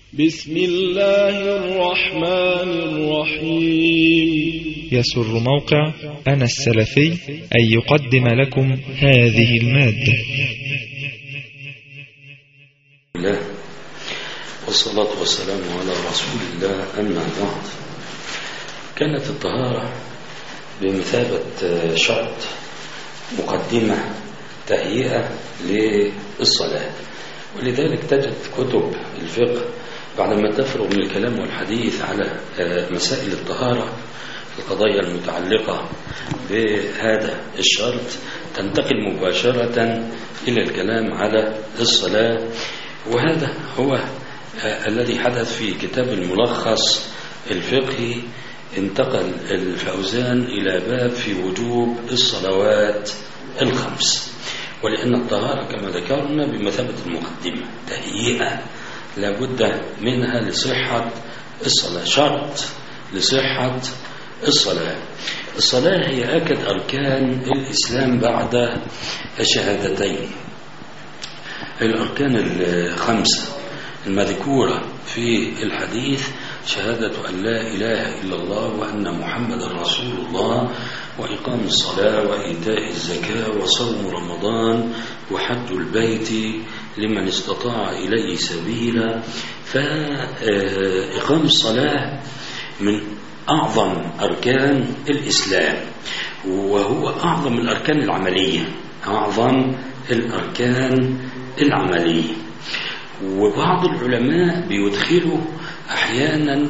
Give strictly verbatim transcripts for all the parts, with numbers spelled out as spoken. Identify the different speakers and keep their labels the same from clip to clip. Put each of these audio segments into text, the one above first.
Speaker 1: بسم الله الرحمن الرحيم.
Speaker 2: يسر موقع أنا السلفي أن يقدم لكم هذه المادة.
Speaker 3: الله والصلاة والسلام على رسول الله، أما بعد. كانت الطهارة بمثابة شرط مقدمة تهيئة للصلاة، ولذلك تجد كتب الفقه بعدما تفرغ من الكلام والحديث على مسائل الطهارة، القضايا المتعلقة بهذا الشرط، تنتقل مباشرة إلى الكلام على الصلاة. وهذا هو الذي حدث في كتاب الملخص الفقهي. انتقل الفوزان إلى باب في وجوب الصلوات الخمس، ولأن الطهارة كما ذكرنا بمثابة المقدمة تهيئة لابد منها لصحة الصلاة، شرط لصحة الصلاة. الصلاة هي أكد أركان الإسلام بعد الشهادتين، الأركان الخمسة المذكورة في الحديث: شهادة أن لا إله إلا الله وأن محمد رسول الله، وإقام الصلاة وإيتاء الزكاة وصوم رمضان وحج البيت لمن استطاع إليه سبيلا. فإقام الصلاة من أعظم أركان الإسلام، وهو أعظم الأركان العملية، أعظم الأركان العملية. وبعض العلماء بيدخلوا أحيانا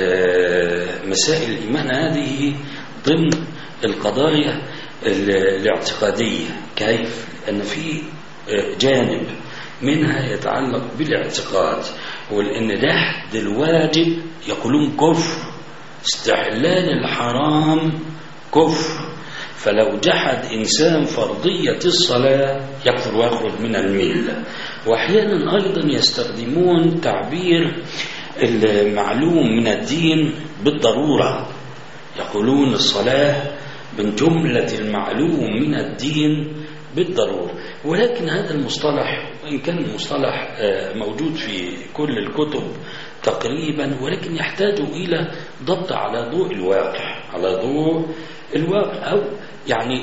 Speaker 3: مسائل الإيمان هذه ضمن القضايا الاعتقادية. كيف؟ أن في جانب منها يتعلق بالاعتقاد، ولأن ده الواجب يقولون كفر، استحلال الحرام كفر. فلو جحد إنسان فرضية الصلاة يكفر ويخرج من الملة. وأحيانا أيضا يستخدمون تعبير المعلوم من الدين بالضرورة، يقولون الصلاة من جملة المعلوم من الدين بالضرورة. ولكن هذا المصطلح وإن كان المصطلح موجود في كل الكتب تقريبا، ولكن يحتاج إلى ضبط على ضوء الواقع، على ضوء الواقع، أو يعني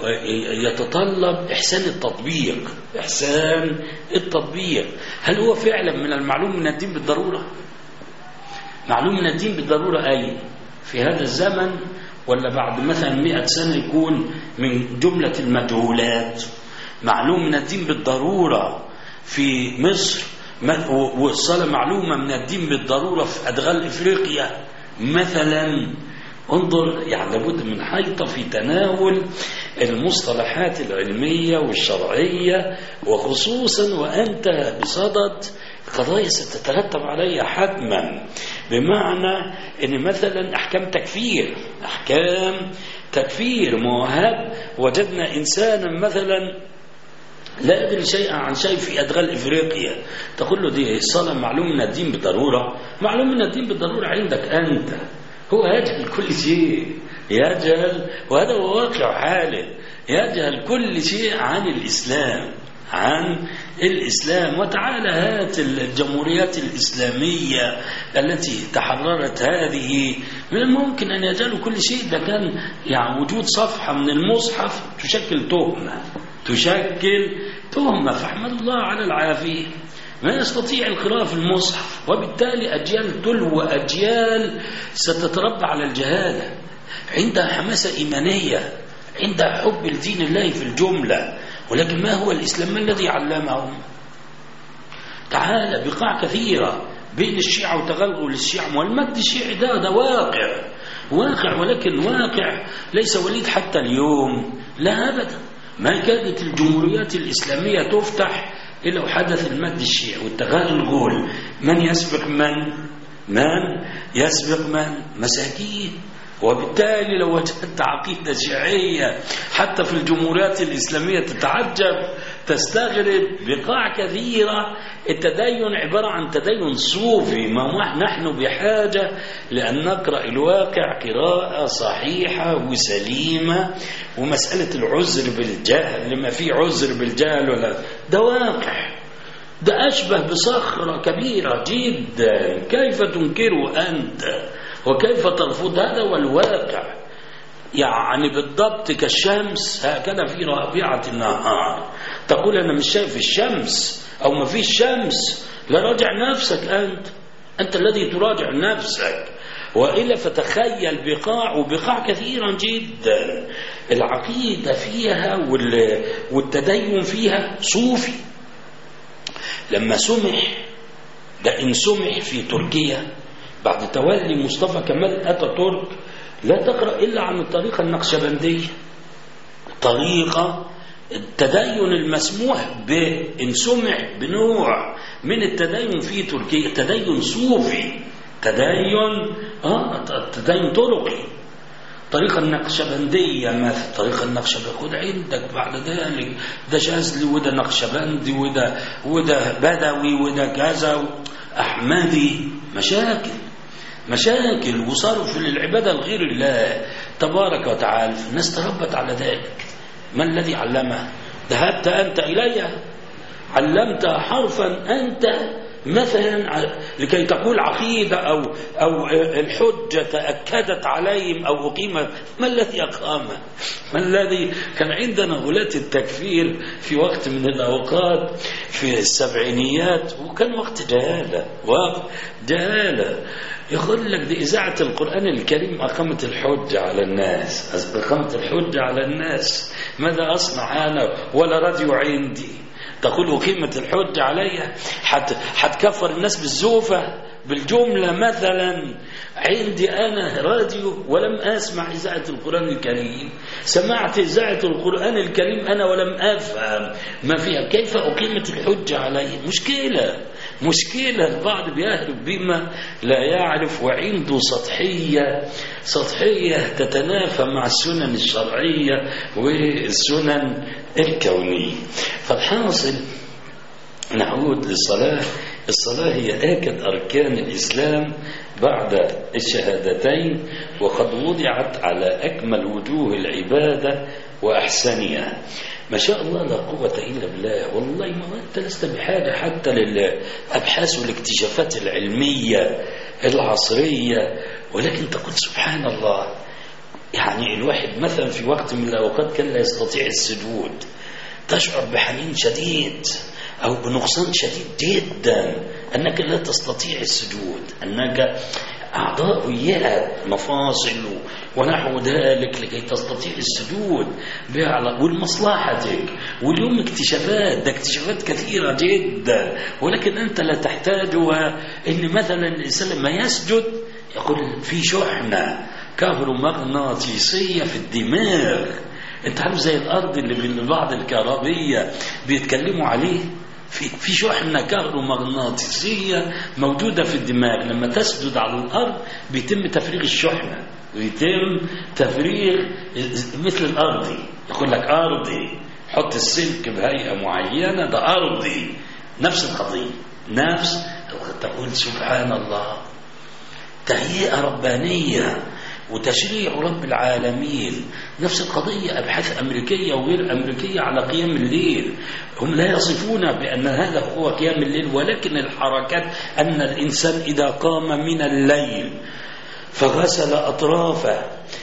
Speaker 3: يتطلب إحسان التطبيق، إحسان التطبيق. هل هو فعلا من المعلوم من الدين بالضرورة؟ معلوم من الدين بالضرورة أي في هذا الزمن، ولا بعد مثلا مئة سنة يكون من جملة المجهولات؟ معلوم من الدين بالضرورة في مصر، والصلاة معلومة من الدين بالضرورة في أدغال إفريقيا مثلا. انظر، يعني لابد من حيطة في تناول المصطلحات العلمية والشرعية، وخصوصا وأنت بصدد قضايا ستترتب عليها حتما. بمعنى أن مثلا أحكام تكفير، أحكام تكفير موهب، وجدنا إنسانا مثلا لا يدري شيئا عن شيء في أدغال إفريقيا، تقول له دي الصلاة معلوم من الدين بالضرورة؟ معلوم من الدين بالضرورة عندك أنت، هو يجهل كل شيء، يجهل، وهذا هو واقع حاله، يجهل كل شيء عن الإسلام، عن الإسلام. وتعالى هات الجمهوريات الإسلامية التي تحررت هذه، من الممكن أن يجهلوا كل شيء. ده كان يعني وجود صفحة من المصحف تشكل تهمة، تشكل تهمة، فاحمد الله على العافية. ما يستطيع القراءة في المصحف، وبالتالي أجيال تلو أجيال ستتربى على الجهالة، عندها حماسة إيمانية، عندها حب لدين الله في الجملة، ولكن ما هو الإسلام؟ ما الذي علمهم؟ تعالى بقاع كثيرة بين الشيعة وتغلغل الشيعة، والمجد الشيعي ده ده واقع، واقع، ولكن واقع ليس وليد حتى اليوم، لا أبدا. ما كانت الجمهوريات الإسلامية تفتح إلا وحدث المجد الشيعي والتغلغل. من يسبق من؟ من يسبق من؟ مساكين. وبالتالي لو وجدت عقيدة شيعية حتى في الجمهوريات الإسلامية تتعجب، تستغرب. بقاع كثيرة التدين عبارة عن تدين صوفي. ما نحن بحاجة لأن نقرأ الواقع قراءة صحيحة وسليمة. ومسألة العذر بالجهل، لما في عذر بالجهل ولا، ده واقع، ده أشبه بصخرة كبيرة جدا، كيف تنكره أنت وكيف ترفض؟ هذا والواقع. يعني بالضبط كالشمس هكذا في رابعة النهار تقول أنا مش شايف الشمس أو ما فيش شمس. لا، راجع نفسك أنت، أنت الذي تراجع نفسك. وإلا فتخيل بقاع، وبقاع كثيرا جدا العقيدة فيها والتدين فيها صوفي. لما سمح، ده إن سمح في تركيا بعد تولي مصطفى كمال أتاتورك لا تقرأ إلا عن الطريقة النقشبندية، طريقة التدين المسموح به إن سمح بنوع من التدين في تركيا، تدين صوفي، تدين آه تدين طرقي. الطريقة النقشبندية مثل الطريقة النقشبندية خد عندك بعد ذلك ده شاذلي وده نقشبندي وده وده بدوي وده كذا أحمدي، مشاكل مشاكل وصرف للعبادة لغير الله تبارك وتعالى. الناس تربت على ذلك. ما الذي علمها؟ ذهبت أنت إليها، علمت حرفا أنت مثلا لكي تقول عقيدة أو, أو الحجة تأكدت عليهم أو أقيمت. ما الذي أقامه؟ ما الذي كان عندنا غلاة التكفير في وقت من الأوقات في السبعينيات، وكان وقت جهالة، وقت جهالة. يقول لك دي إذاعة القرآن الكريم أقامت الحجة على الناس، أقامت الحجة على الناس. ماذا أصنع أنا ولا راديو عندي؟ تقول أقيمة الحجة عليها، حتكفر الناس بالزوفة بالجملة مثلا. عندي أنا راديو ولم أسمع إذاعة القرآن الكريم، سمعت إذاعة القرآن الكريم أنا ولم أفهم ما فيها. كيف أقيمة الحجة علي؟ مشكلة مشكلة. البعض بيهرب بما لا يعرف وعنده سطحية سطحية تتنافى مع السنن الشرعية والسنن الكونية. فالحاصل نعود للصلاة. الصلاة هي آكد أركان الإسلام بعد الشهادتين، وقد وضعت على أكمل وجوه العبادة وأحسنها. ما شاء الله لا قوة إلا بالله. والله ما أنت لست بحاجة حتى للأبحاث والاكتشافات العلمية العصرية، ولكن تقول سبحان الله. يعني الواحد مثلا في وقت من الأوقات كان لا يستطيع السجود، تشعر بحنين شديد أو بنقصان شديد جدا أنك لا تستطيع السجود، أنك أعضاء إياها مفاصل ونحو ذلك لكي تستطيع السجود ولمصلحتك. واليوم اكتشافات، ده اكتشافات كثيرة جدا، ولكن أنت لا تحتاجها. إن مثلا الإنسان لما يسجد يقول في شحنة كهرومغناطيسية في الدماغ. أنت عارف زي الأرض اللي بالبعض الكهربية بيتكلموا عليه، في في شحنة كهرومغناطيسية موجودة في الدماغ. لما تسجد على الأرض بيتم تفريغ الشحنة، بيتم تفريغ مثل الأرضي. يقول لك أرضي، حط السلك بهيئة معينة، ده أرضي. نفس القضية، نفس تقول سبحان الله. تهيئة ربانية وتشريع رب العالمين. نفس القضية أبحاث أمريكية وغير أمريكية على قيام الليل. هم لا يصفون بأن هذا هو قيام الليل، ولكن الحركات أن الإنسان إذا قام من الليل فغسل أطرافه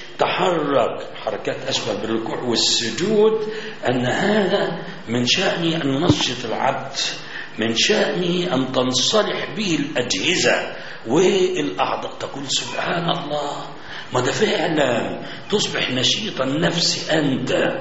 Speaker 3: تحرك حركات أشبه بالركوع والسجود، أن هذا من شأنه أن ينشط العبد، من شأنه أن تنصلح به الأجهزة والأعضاء. تقول سبحان الله. ما ده فعلا تصبح نشيطا نفسي أنت.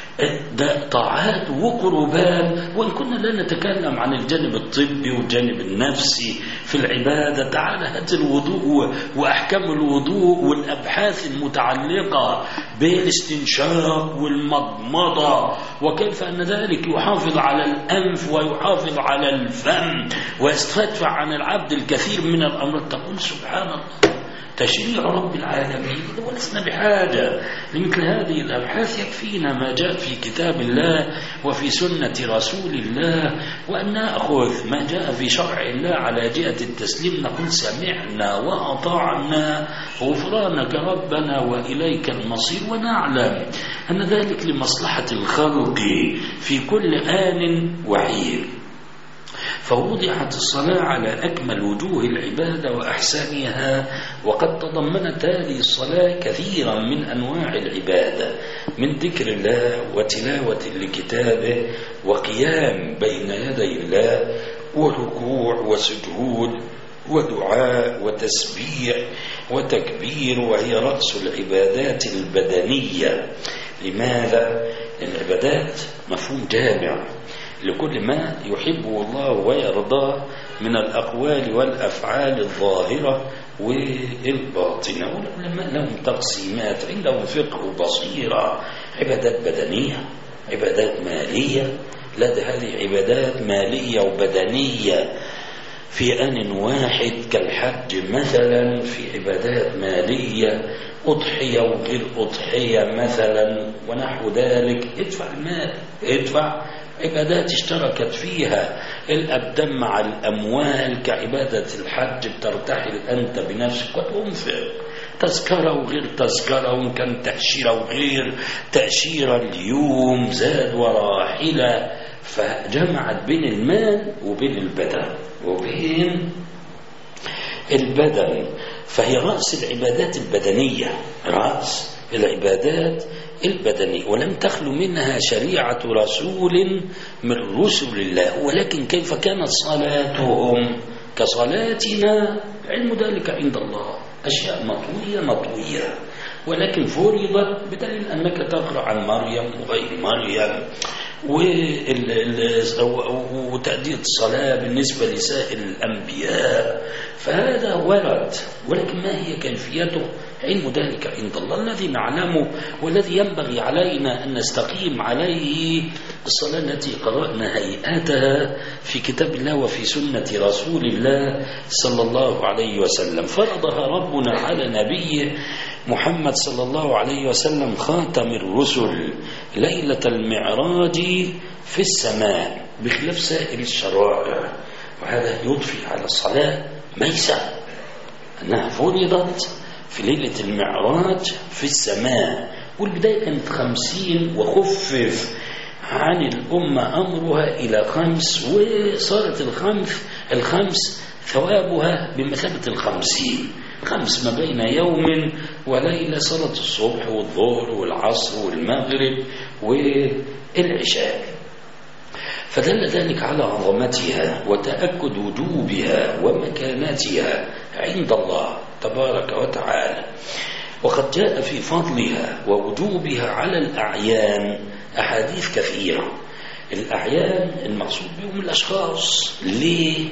Speaker 3: ده طاعات وقربات. وإن كنا لا نتكلم عن الجانب الطبي والجانب النفسي في العبادة، تعالى هات الوضوء وأحكام الوضوء والأبحاث المتعلقة بالاستنشاق والمضمضة، وكيف أن ذلك يحافظ على الأنف ويحافظ على الفم ويستدفع عن العبد الكثير من الأمراض. تقول سبحان الله. تشريع رب العالمين. ولسنا بحاجة لمثل هذه الأبحاث، يكفينا ما جاء في كتاب الله وفي سنة رسول الله، وأن نأخذ ما جاء في شرع الله على جهة التسليم، نقول سمعنا وأطعنا غفرانك ربنا وإليك المصير، ونعلم أن ذلك لمصلحة الخلق في كل آن وحين. فوضعت الصلاة على أكمل وجوه العبادة وأحسنها، وقد تضمنت هذه الصلاة كثيرا من أنواع العبادة، من ذكر الله وتلاوة لكتابه وقيام بين يدي الله وركوع وسجود ودعاء وتسبيح وتكبير، وهي رأس العبادات البدنية. لماذا؟ العبادات مفهوم جامع لكل ما يحبه الله ويرضاه من الأقوال والأفعال الظاهرة والباطنة. والعلماء لهم تقسيمات، عندهم فقه وبصيرة، عبادات بدنية، عبادات مالية. لا، ده هذه عبادات مالية وبدنية في آن واحد كالحج مثلا، في عبادات مالية أضحية وغير أضحية مثلا ونحو ذلك. ادفع المال، ادفع. عبادات اشتركت فيها الأبدان مع الأموال كعبادة الحج، بترتحل أنت بنفسك وتنفق، تذكرة وغير تذكرة، وإن كان تأشيرة وغير تأشيرة، اليوم زاد وراحلة. فجمعت بين المال وبين البدن وبين البدن، فهي رأس العبادات البدنية، رأس العبادات البدنية، ولم تخلو منها شريعة رسول من رسل الله. ولكن كيف كانت صلاتهم كصلاتنا؟ علم ذلك عند الله، أشياء مطوية مطوية، ولكن فرضت بدليل أنك تقرأ عن مريم وغير مريم، وتأدية الصلاة بالنسبة لسائر الأنبياء. فهذا ورد، ولكن ما هي كيفيته؟ علم ذلك عند الله. الذي نعلمه والذي ينبغي علينا أن نستقيم عليه الصلاة التي قرأنا هيئاتها في كتاب الله وفي سنة رسول الله صلى الله عليه وسلم. فرضها ربنا على نبيه محمد صلى الله عليه وسلم خاتم الرسل ليلة المعراج في السماء، بخلاف سائر الشرائع. وهذا يضفي على الصلاة ميسة أنها فرضت في ليلة المعراج في السماء، والبداية كانت خمسين وخفف عن الأمة أمرها إلى خمس، وصارت الخمس الخمس ثوابها بمثابة الخمسين، خمس ما بين يوم وليلة، صلاة الصبح والظهر والعصر والمغرب والعشاء. فدل ذلك على عظمتها وتأكد وجوبها ومكانتها عند الله تبارك وتعالى. وقد جاء في فضلها ووجوبها على الأعيان أحاديث كثيرة. الأعيان المقصود بهم الأشخاص. ليه؟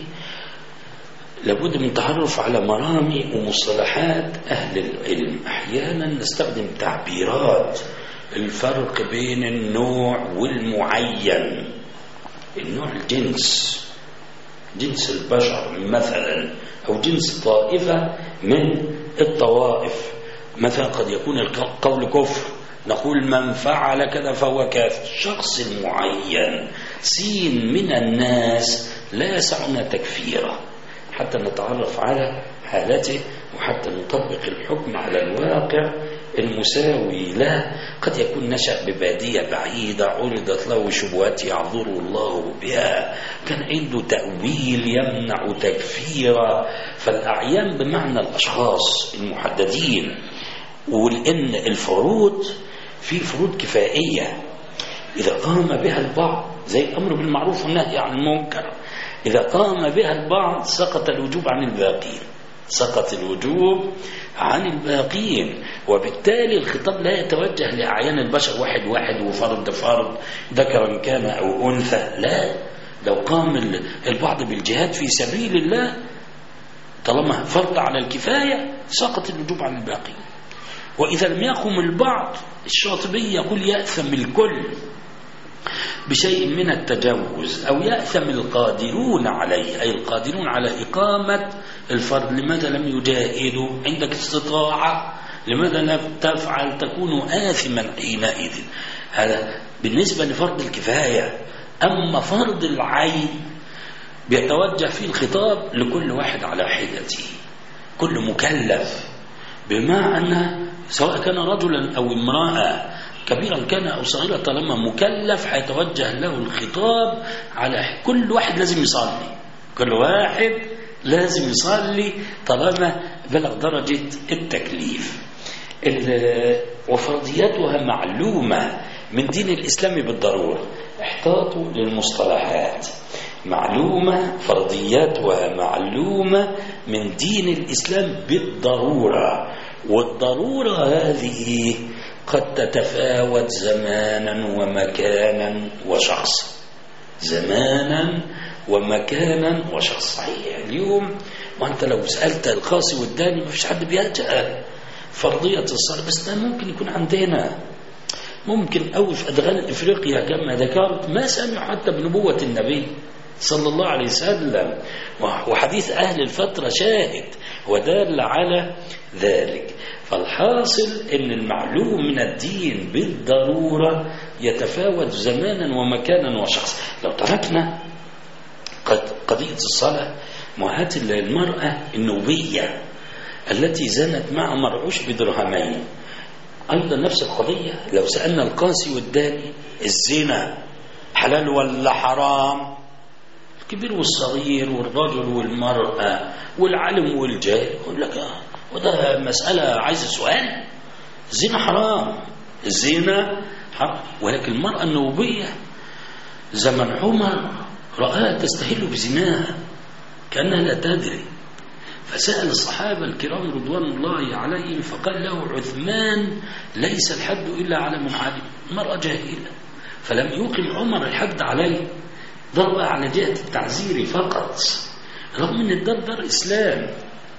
Speaker 3: لابد من تعرف على مرامي ومصطلحات أهل العلم. أحيانا نستخدم تعبيرات الفرق بين النوع والمعين. النوع الجنس، جنس البشر مثلا، أو جنس طائفة من الطوائف. مثلا قد يكون القول كفر، نقول من فعل كذا فهو كافر. الشخص المعين سين من الناس لا يسعنا تكفيره حتى نتعرف على حالته وحتى نطبق الحكم على الواقع المساوي له. قد يكون نشأ ببادية بعيدة عرضت له شبهات يعذر الله بها، كان عنده تأويل يمنع تكفيرا. فالأعيان بمعنى الأشخاص المحددين. ولأن الفروض في فروض كفائية إذا قام بها البعض، زي الأمر بالمعروف والنهي عن المنكر، إذا قام بها البعض سقط الوجوب عن الباقين، سقط الوجوب عن الباقين. وبالتالي الخطاب لا يتوجه لأعيان البشر واحد واحد وفرد فرد ذكرا كان أو أنثى، لا. لو قام البعض بالجهاد في سبيل الله طالما فرض على الكفاية سقط الوجوب عن الباقين. وإذا لم يقم البعض، الشاطبي يقول يأثم الكل بشيء من التجوز، أو يأثم القادرون عليه، أي القادرون على إقامة الفرض. لماذا لم يجاهدوا؟ عندك استطاعة، لماذا لم تفعل؟ تكون آثما حينئذ. هذا بالنسبة لفرض الكفاية. أما فرض العين بيتوجه فيه الخطاب لكل واحد على حدته، كل مكلف، بمعنى سواء كان رجلا أو امرأة، كبيرا كان أو صغيرا، طالما مكلف حيتوجه له الخطاب على كل واحد لازم يصلي، كل واحد لازم يصلي طالما بلغ درجة التكليف. وفرضياتها معلومة من دين الإسلام بالضرورة. احتاطوا للمصطلحات. معلومة، فرضياتها معلومة من دين الإسلام بالضرورة، والضرورة هذه قد تتفاوت زمانا ومكانا وشخصا. زمانا ومكانا وشخص. صحيح اليوم وانت لو سألت القاسي والداني ما فيش حد بيلجأ فرضية الصلاة، بس ده ممكن يكون عندنا، ممكن أو في أدغال إفريقيا كما ذكرت ما سمعوا حتى بنبوة النبي صلى الله عليه وسلم، وحديث أهل الفترة شاهد ودال على ذلك. فالحاصل أن المعلوم من الدين بالضرورة يتفاوت زمانا ومكانا وشخص. لو تركنا قضية الصلاة، وهات المرأة النوبية التي زنت مع مرعوش بدرهمين، أيضا نفس القضية. لو سألنا القاسي والداني الزنا حلال ولا حرام، الكبير والصغير والرجل والمرأة والعالم والجاهل يقول لك آه وده مسألة عايزة سؤال. الزنا حرام، الزنا حرام. ولكن المرأة النوبية زمن عمر رآها تستهل بزناها كأنها لا تدري، فسأل الصحابة الكرام رضوان الله عليهم فقال له عثمان ليس الحد إلا على من علم. المرأة جاهلة، فلم يقم عمر الحد عليه، ضرب على جهة التعزير فقط، رغم أن الدار دار إسلام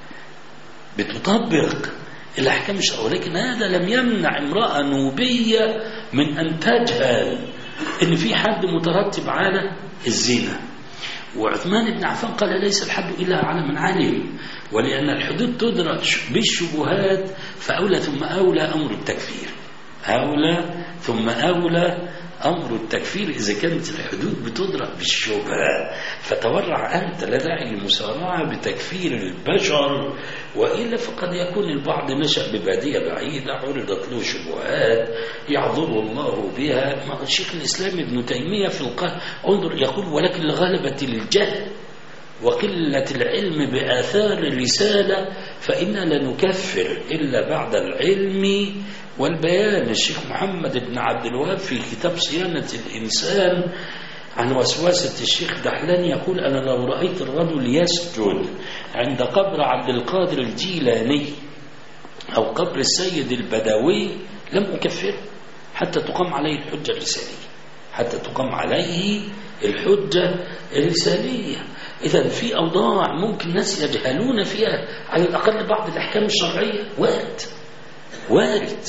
Speaker 3: بتطبق الأحكام الشرعية. ولكن هذا لم يمنع امرأة نوبية من أن تجهل أن في حد مترتب على الزنا. وعثمان بن عفان قال ليس الحد إلا على من علم، ولأن الحدود تدرك بالشبهات فأولى ثم أولى أمر التكفير. أولى ثم أولى أمر التكفير إذا كانت الحدود بتدرك بالشبهة. فتورع أنت، لا داعي للمسارعة بتكفير البشر، وإلا فقد يكون البعض نشأ ببادية بعيدة عرضت له شبهات يعذر الله بها. ما الشيخ الإسلام ابن تيمية في القه انظر يقول ولكن لغلبة الجهل وقلة العلم بآثار الرسالة فإنا لا نكفر إلا بعد العلم والبيان. الشيخ محمد بن عبد الوهاب في كتاب صيانة الإنسان عن وسواسة الشيخ دحلان يقول أنا لو رأيت الرجل يسجد عند قبر عبد القادر الجيلاني أو قبر السيد البدوي لم أكفره حتى تقام عليه الحجة الرسالية، حتى تقام عليه الحجة الرسالية. إذا في أوضاع ممكن الناس يجهلون فيها على الأقل بعض الأحكام الشرعية، وارد وارد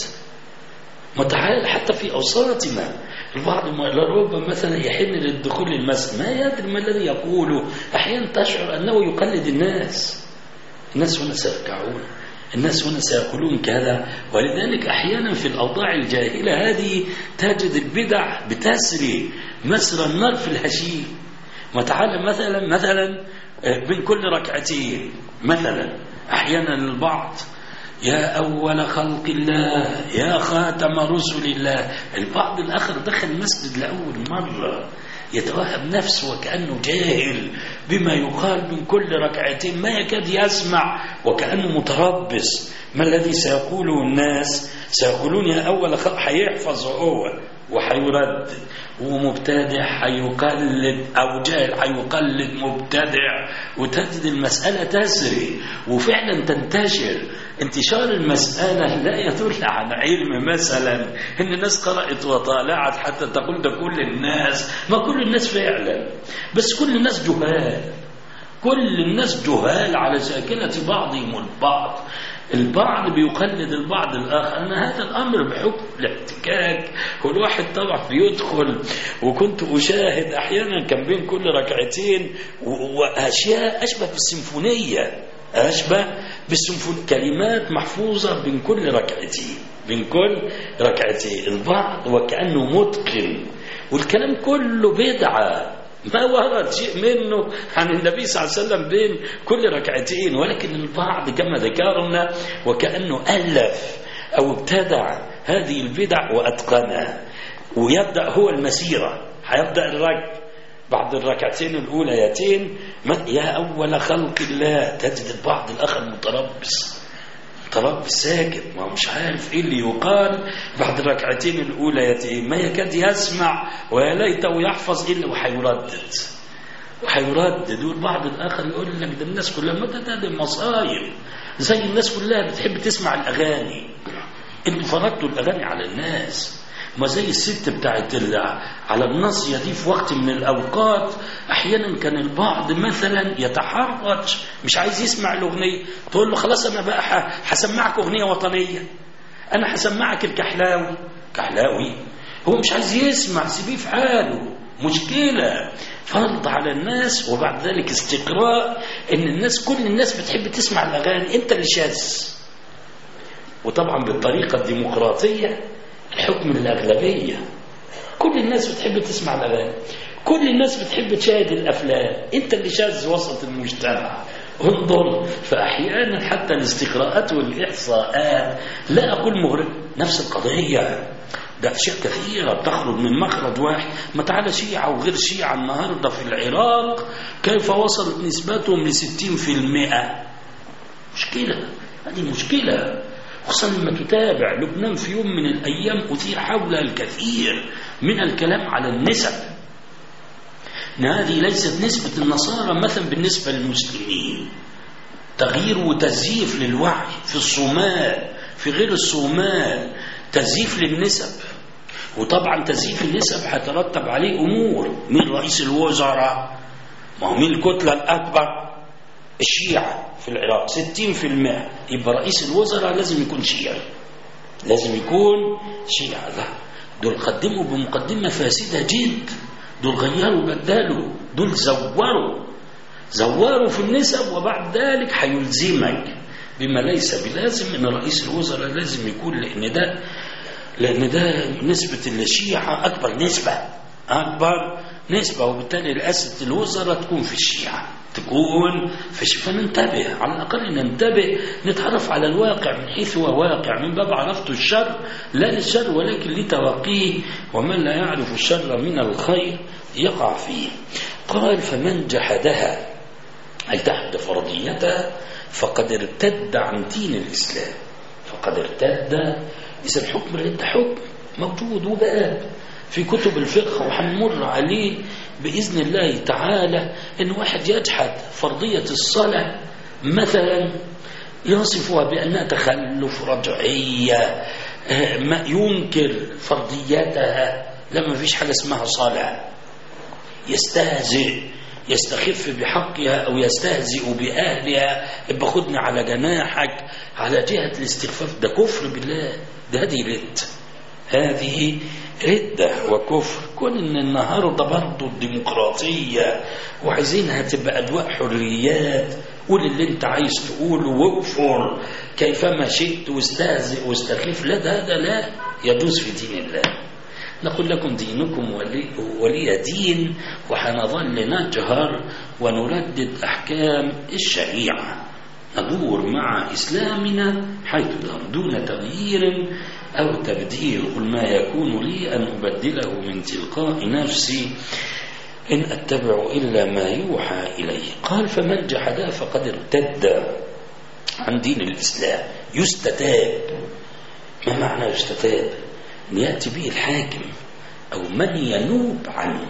Speaker 3: متعال حتى في أوساطنا. البعض لربما مثلا يحن للدخول للمسجد ما يدري ما الذي يقوله، أحيانا تشعر أنه يقلد الناس. الناس هنا سيركعون، الناس هنا سيقولون كذا. ولذلك أحيانا في الأوضاع الجاهلة هذه تجد البدع بتسري مسرى النار في الهشيم. وتعالى مثلا مثلا بين كل ركعتين مثلا أحيانا البعض يا أول خلق الله يا خاتم رسل الله، البعض الآخر دخل المسجد لأول مرة يتوهم نفسه وكأنه جاهل بما يقال من كل ركعتين، ما يكاد يسمع وكأنه متربص ما الذي سيقوله الناس. سيقولون يا أول خلق، حيحفظ هو وحيرد، ومبتدع حيقلد أو جاهل حيقلد مبتدع، وتجد المسألة تسري وفعلا تنتشر. انتشار المسألة لا يدل عن علم مثلا إن الناس قرأت وطالعت حتى تقول ده كل الناس، ما كل الناس فعلا، بس كل الناس جهال، كل الناس جهال على شاكلة بعضهم البعض. البعض بيقلد البعض الآخر. أنا هذا الأمر بحكم الاحتكاك والواحد طبعا بيدخل، وكنت أشاهد أحيانا كان بين كل ركعتين وأشياء أشبه بالسيمفونية، أشبه بالسيمفونية، كلمات محفوظة بين كل ركعتين بين كل ركعتين. البعض وكأنه متقن، والكلام كله بدعة، ما ورد شيء منه عن النبي صلى الله عليه وسلم بين كل ركعتين. ولكن البعض كما ذكرنا وكأنه ألف أو ابتدع هذه البدع وأتقنها، ويبدأ هو المسيرة، هيبدأ الركب بعد الركعتين الأوليتين يا أول خلق الله تجد البعض الآخر متربص متربص ساكت، ما مش عارف إيه اللي يقال بعد الركعتين الأوليتين، ما يكاد يسمع ويا ليته يحفظ إلا وحيردد وحيردد. والبعض الآخر يقول لك ده الناس كلها ما ده مصايب، زي الناس كلها بتحب تسمع الأغاني. انتوا فرضتوا الأغاني على الناس، ما زي الست بتاعت على الناصية دي في وقت من الأوقات أحيانا كان البعض مثلا يتحرج مش عايز يسمع الأغنية، تقول له خلاص أنا بقى حسمعك أغنية وطنية، أنا حسمعك الكحلاوي. كحلاوي هو مش عايز يسمع، سيبيه في حاله، مشكلة. فرض على الناس وبعد ذلك استقراء إن الناس كل الناس بتحب تسمع الأغاني، أنت اللي شاذ. وطبعا بالطريقة الديمقراطية الحكم الأغلبية، كل الناس بتحب تسمع الأغاني، كل الناس بتحب تشاهد الأفلام، أنت اللي شاذ وسط المجتمع. انظر، فأحيانا حتى الاستقراءات والإحصاءات لا أقول مغرب، نفس القضية، ده أشياء كثيرة بتخرج من مخرج واحد. ما تعالى شيعة وغير شيعة النهاردة في العراق كيف وصلت نسبتهم لستين في المئة، مشكلة، هذه مشكلة. خصوصا لما تتابع لبنان في يوم من الأيام أثير حولها الكثير من الكلام على النسب، إن هذه ليست نسبة النصارى مثلا بالنسبة للمسلمين، تغيير وتزييف للوعي في الصومال في غير الصومال، تزييف للنسب. وطبعا تزييف النسب هترتب عليه أمور، مين رئيس الوزراء، ما هو مين الكتلة الأكبر، الشيعة في العراق ستين في المئة، يبقى رئيس الوزراء لازم يكون شيعي، لازم يكون شيعة. لا، دول قدموا بمقدمة فاسدة جد، دول غيروا بدلوا، دول زوروا زوروا في النسب، وبعد ذلك هيلزمك بما ليس بلازم ان رئيس الوزراء لازم يكون، لان ده لان ده نسبة الشيعة اكبر نسبة اكبر نسبة، وبالتالي رئاسة الوزراء تكون في الشيعة، تكون في الشيعة. فننتبه، على الأقل ننتبه، نتعرف على الواقع من حيث هو واقع، من باب عرفت الشر لا للشر ولكن لتوقيه، ومن لا يعرف الشر من الخير يقع فيه. قال فمن جحدها أي تحت فرضيتها فقد ارتد عن دين الإسلام، فقد ارتد. إذا الحكم الرد حكم موجود وبقى في كتب الفقه وحنمر عليه بإذن الله تعالى، إن واحد يجحد فرضية الصلاة مثلا يصفها بأنها تخلف رجعية، ما ينكر فرضيتها، لما فيش حاجة اسمها صلاة، يستهزئ يستخف بحقها أو يستهزئ بأهلها، يبقى خدني على جناحك على جهة الاستخفاف، ده كفر بالله، ده هذه رد هذه ردة وكفر. كون ان النهاردة برضو الديمقراطية وعايزينها تبقى أدواء حريات، قول اللي انت عايز تقوله واكفر كيفما شئت واستهزئ واستخف، لا، ده هذا لا يجوز في دين الله. نقول لكم دينكم ولي, ولي دين، وحنظل نجهر ونردد أحكام الشريعة، ندور مع إسلامنا حيث دون تغيير أو تبديل. قل ما يكون لي أن أبدله من تلقاء نفسي إن أتبع إلا ما يوحى إليه. قال فمن جحدا فقد ارتد عن دين الإسلام. يستتاب، ما معنى يستتاب؟ أن يأتي به الحاكم أو من ينوب عنه،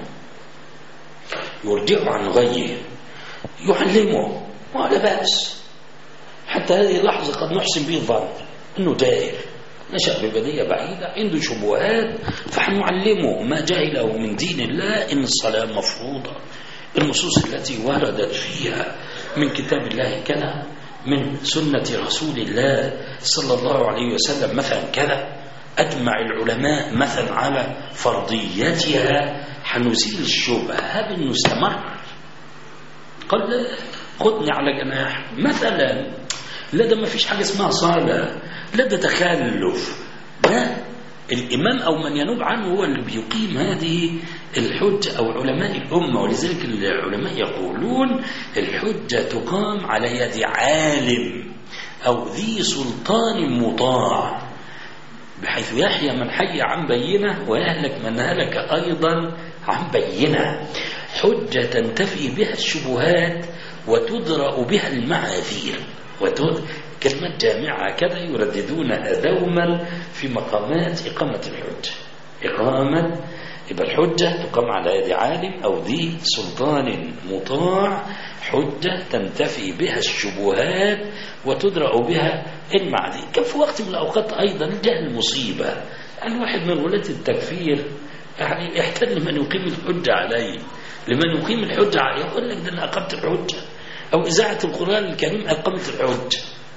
Speaker 3: يرجع عن غيه، يعلمه، ولا بأس. حتى هذه اللحظة قد نحسن به الظن أنه جاهل، نشأ ببدية بعيدة، عنده شبهات، فحنعلمه ما جهله من دين الله، إن الصلاة مفروضة، النصوص التي وردت فيها من كتاب الله كذا، من سنة رسول الله صلى الله عليه وسلم مثلا كذا، أجمع العلماء مثلا على فرضيتها، حنزيل الشبهة بالمستمر. قال لا، خدني على جناح مثلا، لا ده ما فيش حاجة اسمها صلاة، لا ده تخلف، ده الإمام أو من ينوب عنه هو اللي بيقيم هذه الحجة، أو علماء الأمة. ولذلك العلماء يقولون الحجة تقام على يد عالم أو ذي سلطان مطاع، بحيث يحيى من حي عن بينة ويهلك من هلك أيضا عن بينة. حجة تنتفي بها الشبهات وتدرأ بها المعاذير. كلمة جامعة كذا يرددونها دوما في مقامات إقامة الحجة. إقامة يبقى الحجة تقام على يد عالم أو ذي سلطان مطاع، حجة تنتفي بها الشبهات وتدرأ بها المعاذير. كان في وقت من الأوقات أيضا الجهل مصيبة، الواحد من ولاة التكفير يعني يحتاج لمن يقيم الحجة عليه، لمن يقيم الحجة عليه يقول لك ده أنا أقمت الحجة، أو إذاعة القرآن الكريم أقمت الحجة.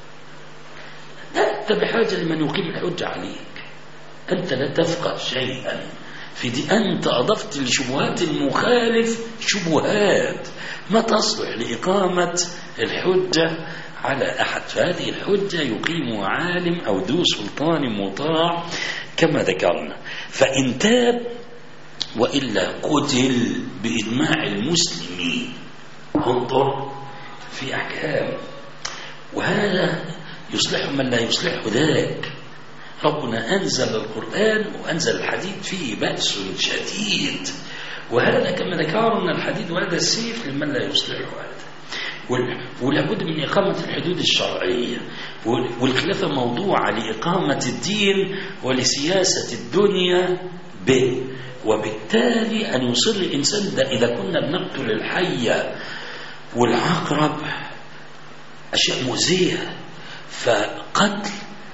Speaker 3: أنت بحاجة لمن يقيم الحجة عليك، أنت لا تفقه شيئا في دي، أنت أضفت لشبهات المخالف شبهات ما تصلح لإقامة الحجة على أحد. فهذه الحجة يقيمها عالم أو ذو سلطان مطاع كما ذكرنا. فإن تاب وإلا قتل بإجماع المسلمين. انظر في أحكام، وهذا يصلح من لا يصلح ذاك. ربنا أنزل القرآن وأنزل الحديد فيه بأس شديد، وهذا كما ذكرنا الحديد وهذا السيف لمن لا يصلح هذا. ولابد من إقامة الحدود الشرعية، والخلافة موضوعة لإقامة الدين ولسياسة الدنيا به. وبالتالي أن يصر الإنسان ده إذا كنا بنقتل الحية والعقرب أشياء مؤذية، فقتل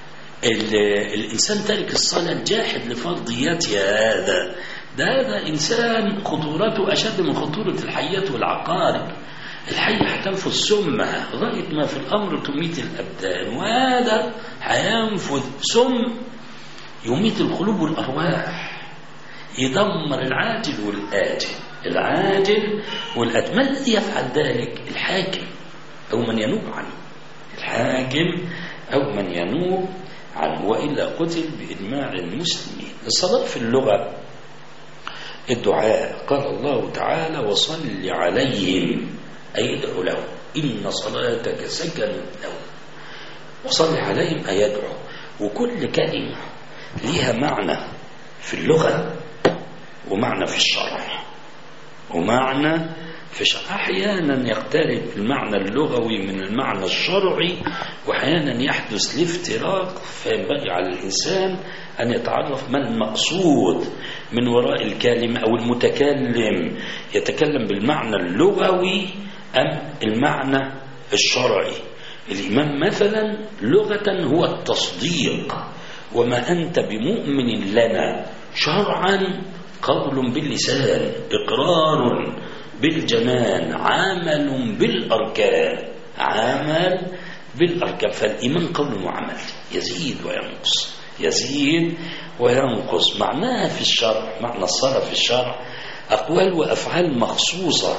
Speaker 3: الإنسان تارك الصلاة الجاحد لفرضياتها هذا ده هذا إنسان خطورته أشد من خطورة الحيات والعقارب. الحية هتنفذ سمها غاية ما في الأمر تميت الأبدان، وهذا هينفذ سم يميت القلوب والأرواح، يدمر العاجل والآجل. العاجل والآجل ما الذي يفعل ذلك؟ الحاكم أو من ينوب عنه، الحاكم أو من ينوب عنه، وإلا قتل بإجماع المسلمين. الصلاة في اللغة الدعاء، قال الله تعالى وصل عليهم أي ادعو لهم إن صلاتك سكن لهم. وصل عليهم أي يدعو، وكل كلمة لها معنى في اللغة ومعنى في الشرع ومعنى في الشرع. أحيانا يقترب المعنى اللغوي من المعنى الشرعي، وأحيانا يحدث الافتراق، فينبغي على الإنسان أن يتعرف ما المقصود من وراء الكلمة، أو المتكلم يتكلم بالمعنى اللغوي أم المعنى الشرعي. الإمام مثلا لغة هو التصديق، وما أنت بمؤمن لنا. شرعا قول باللسان، إقرار بالجنان، عمل بالأركان، عمل بالأركان. فالإيمان قول وعمل، يزيد وينقص، يزيد وينقص. معناها في الشرع، معنى الصلاة في الشرع أقوال وأفعال مخصوصة،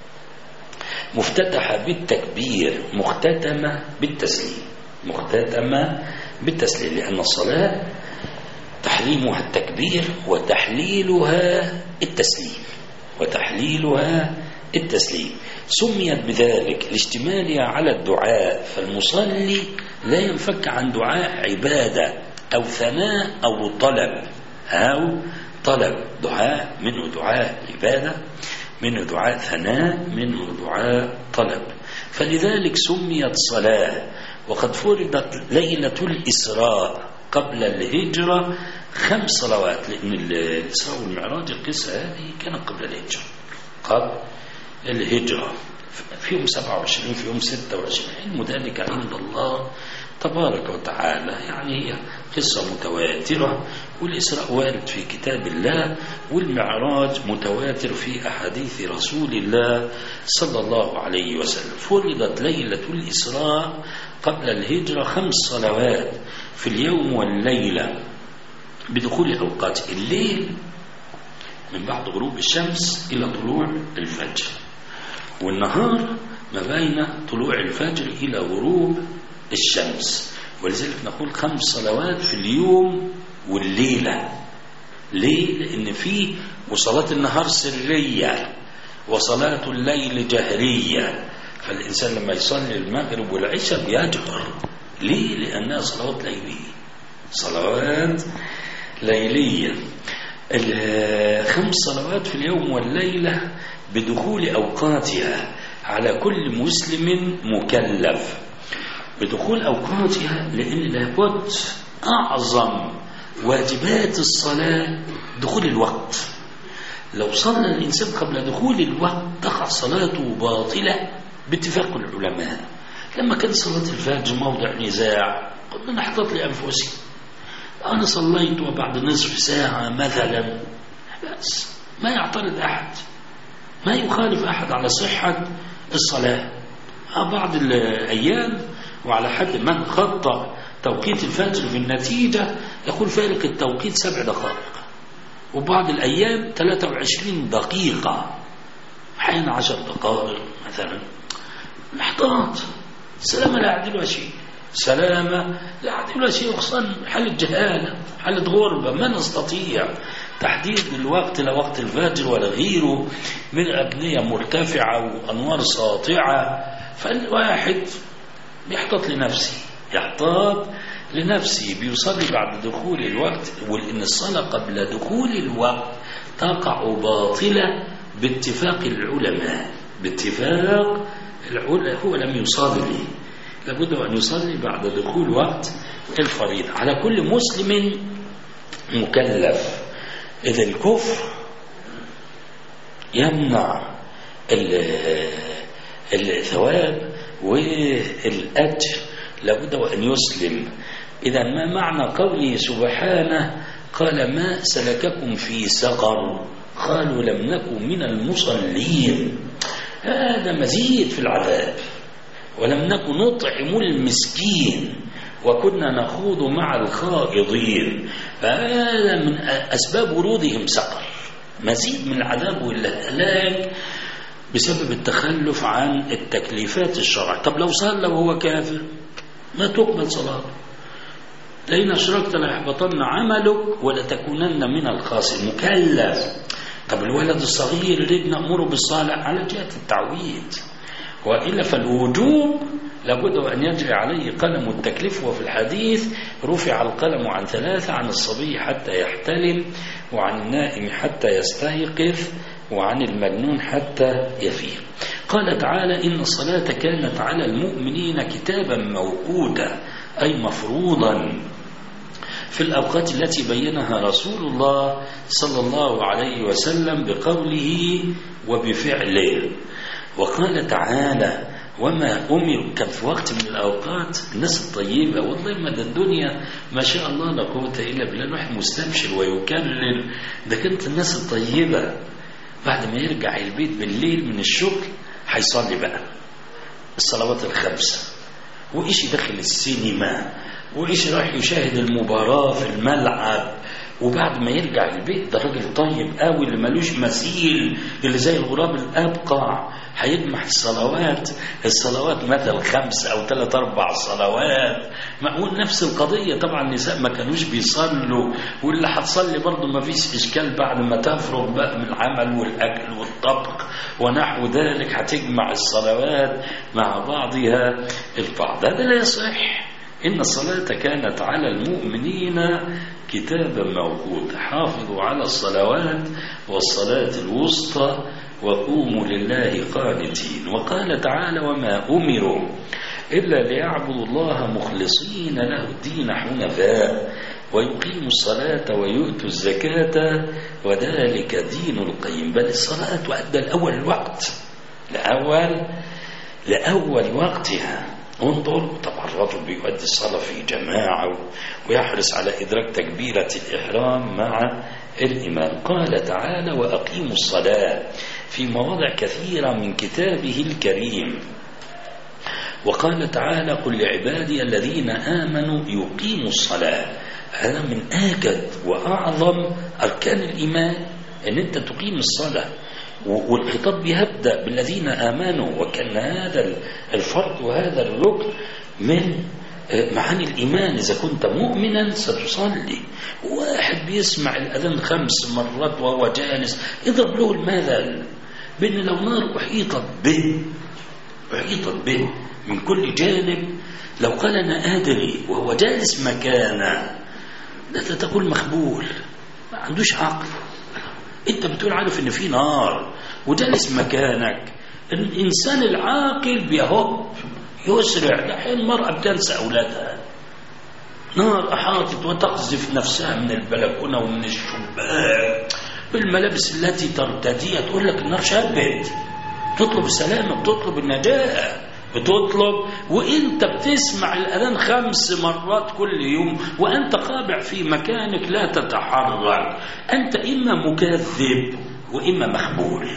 Speaker 3: مفتتحة بالتكبير، مختتمة بالتسليم، مختتمة بالتسليم، لأن الصلاة تحريمها التكبير وتحليلها التسليم، وتحليلها التسليم. سميت بذلك لاشتمالها على الدعاء، فالمصلي لا ينفك عن دعاء عبادة أو ثناء أو طلب، أو طلب. دعاء منه دعاء عبادة، منه دعاء ثناء، منه دعاء طلب. فلذلك سميت صلاة. وقد فرضت ليلة الإسراء قبل الهجرة خمس صلوات، لأن الإسراء والمعراج القصة هذه كانت قبل الهجرة، قبل الهجرة، في يوم سبعة وعشرين، في يوم ستة وعشرين. علم ذلك عند الله تبارك وتعالى، يعني هي قصة متواترة. والإسراء وارد في كتاب الله، والمعراج متواتر في أحاديث رسول الله صلى الله عليه وسلم. فرضت ليلة الإسراء قبل الهجرة خمس صلوات في اليوم والليلة بدخول أوقات الليل من بعد غروب الشمس إلى طلوع الفجر، والنهار ما بين طلوع الفجر إلى غروب الشمس. ولذلك نقول خمس صلوات في اليوم والليلة. ليه؟ لأن فيه وصلاة النهار سرية وصلاة الليل جهرية، فالإنسان لما يصلي المغرب والعشاء بيجهر. ليه؟ لأنها صلوات ليلية، صلوات ليلية. الخمس صلوات في اليوم والليلة بدخول أوقاتها على كل مسلم مكلف، بدخول أوقاتها، لأن لابد أعظم واجبات الصلاة دخول الوقت. لو صلى الإنسان قبل دخول الوقت تقع صلاته باطلة باتفاق العلماء. لما كان صلاة الفجر موضع نزاع قلنا نحتاط لأنفسنا، أنا صليت وبعد نصف ساعة مثلا بس ما يعترض أحد، ما يخالف أحد على صحة الصلاة. بعض الأيام وعلى حد من خطأ توقيت الفجر في النتيجة يقول فارق التوقيت سبع دقائق، وبعض الأيام ثلاثة وعشرين دقيقة، أحيانا عشر دقائق مثلا. نحتاط، سلامة لا يعدلها شيء، سلامة لا يعدلها شيء، خصوصا حالة جهالة، حالة غربة، ما نستطيع تحديد الوقت لوقت الفجر ولا غيره من أبنية مرتفعة وأنوار ساطعة. فالواحد يحتاط لنفسه، يحتاط لنفسه بيصلي بعد دخول الوقت، وإن الصلاة قبل دخول الوقت تقع باطلة باتفاق العلماء، باتفاق العلماء. هو لم يصلي، لابد أن يصلي بعد دخول وقت الفريضة على كل مسلم مكلف. إذا الكفر يمنع الثواب والأجر، لابد أن يسلم. إذا ما معنى قوله سبحانه قال ما سلككم في سقر قالوا لم نكن من المصلين؟ هذا مزيد في العذاب. ولم نكن نطعم المسكين وكنا نخوض مع الخائضين، فهذا من أسباب ورودهم سقر، مزيد من العذاب والهلاك بسبب التخلف عن التكليفات الشرعية. طب لو صلى وهو كافر ما تقبل صلاته، لئن أشركت ليحبطن عملك ولتكونن من الخاسرين. مكلف. طب الولد الصغير اللي نأمره بالصلاة على جهة التعويد، وإلا فالوجوب لابد أن يجري عليه قلم التكليف. وفي الحديث رفع القلم عن ثلاثة: عن الصبي حتى يحتلم، وعن النائم حتى يستيقظ، وعن المجنون حتى يفيق. قال تعالى إن الصلاة كانت على المؤمنين كتابا موقوتا، أي مفروضا في الأوقات التي بينها رسول الله صلى الله عليه وسلم بقوله وبفعله. وقال تعالى وما أمر. كان في وقت من الأوقات الناس الطيبة، والله ما الدنيا ما شاء الله لا قوة إلا بالله، الواحد مستبشر ويكرر. ده كانت الناس الطيبة بعد ما يرجع البيت بالليل من الشغل هيصلي بقى الصلوات الخمسة، وإيش يدخل السينما، وإيش راح يشاهد المباراة في الملعب، وبعد ما يرجع البيت ده راجل طيب قوي اللي ملوش مثيل، اللي زي الغراب الأبقع، هيجمع الصلوات الصلوات مثل خمس أو ثلاث أربع صلوات. معقول نفس القضية. طبعا النساء ما كانوش بيصلوا، واللي هتصلي برضه ما فيش إشكال بعد ما تفرغ بقى من العمل والأكل والطبخ ونحو ذلك، هتجمع الصلوات مع بعضها البعض. هذا لا يصح. إن الصلاة كانت على المؤمنين كتابا موقوتا، حافظوا على الصلوات والصلاة الوسطى وقوموا لله قانتين. وقال تعالى وما أمروا إلا ليعبدوا الله مخلصين له الدين حنفاء ويقيموا الصلاة ويؤتوا الزكاة وذلك دين القيم. بل الصلاة تؤدى لأول الوقت، لأول لأول وقتها. انظر، طبعا الرجل بيؤدي الصلاة في جماعة ويحرص على إدراك تكبيرة الإحرام مع الإمام. قال تعالى وأقيموا الصلاة في مواضع كثيرة من كتابه الكريم. وقال تعالى قل لعبادي الذين آمنوا يقيموا الصلاة. هذا من آكد وأعظم أركان الإيمان، أن أنت تقيم الصلاة، والخطاب يبدأ بالذين آمنوا. وكان هذا الفرق وهذا الركن من معاني الإيمان. إذا كنت مؤمنا ستصلي. واحد بيسمع الأذان خمس مرات وهو جالس اضرب له المثل بأن لو نار أحيطت به أحيطت به من كل جانب، لو قال أنا أدري وهو جالس مكانه لا تقول مخبول، ما عندوش عقل. انت بتقول عارف ان في نار وجلس مكانك. الإنسان العاقل بيهب يسرع. لحين المرأة بتنسى أولادها، نار أحاطت وتقذف نفسها من البلكونة ومن الشباك بالملابس التي ترتديها، تقول لك النار شابت، تطلب السلامة، بتطلب النجاة، بتطلب، وانت بتسمع الأذان خمس مرات كل يوم وأنت قابع في مكانك لا تتحرك. أنت إما مكذب وإما مخبول.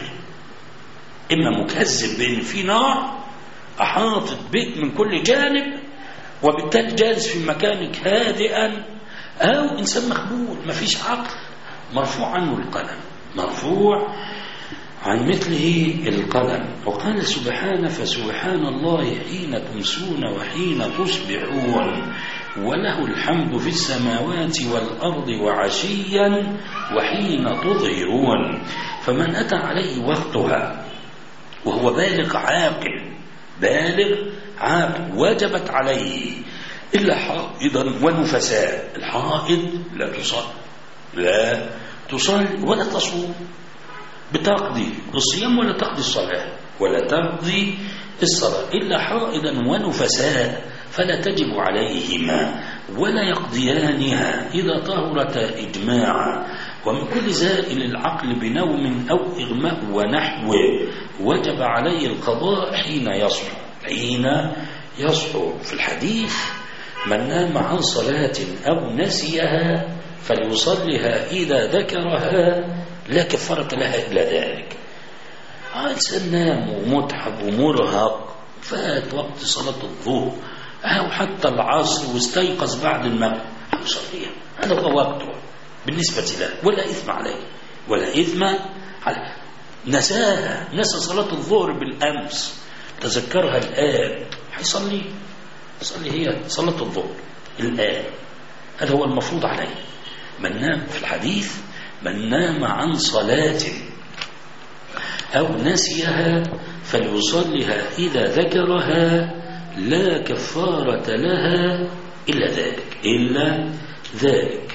Speaker 3: إما مكذب بأن في نار أحاطت بك من كل جانب وبالتالي جالس في مكانك هادئا، أو إنسان مخبول ما فيش عقل، مرفوع عنه القلم، مرفوع عن مثله القلم. وقال سبحانه: فسبحان الله حين تمسون وحين تصبحون وله الحمد في السماوات والأرض وعشيا وحين تظهرون. فمن أتى عليه وقتها وهو بالغ عاقل، بالغ عاقل وجبت عليه إلا حائضا ونفساء. الحائض لا تصل لا تصل ولا تصوم، بتقضي الصيام ولا تقضي الصلاة ولا تقضي الصلاة، إلا حائضا ونفساء فلا تجب عليهما ولا يقضيانها إذا طهرتا إجماعا. ومن كل زائل العقل بنوم أو إغماء ونحوه وجب عليه القضاء حين يصحو حين يصحو. في الحديث: من نام عن صلاة أو نسيها فليصلها إذا ذكرها لا كفارة لها إلا ذلك. إنسان نام ومتعب ومرهق، فات وقت صلاة الظهر أو حتى العصر واستيقظ بعد المغرب، يصليها، هذا هو وقته بالنسبة له، ولا إثم عليه ولا إثم عليه. نساها، نسى صلاة الظهر بالأمس، تذكرها الآن، حيصلي يصلي هي صلاة الظهر الآن، هذا هو المفروض عليه. من نام في الحديث: من نام عن صلاة أو نسيها فليصلها إذا ذكرها لا كفارة لها إلا ذلك إلا ذلك.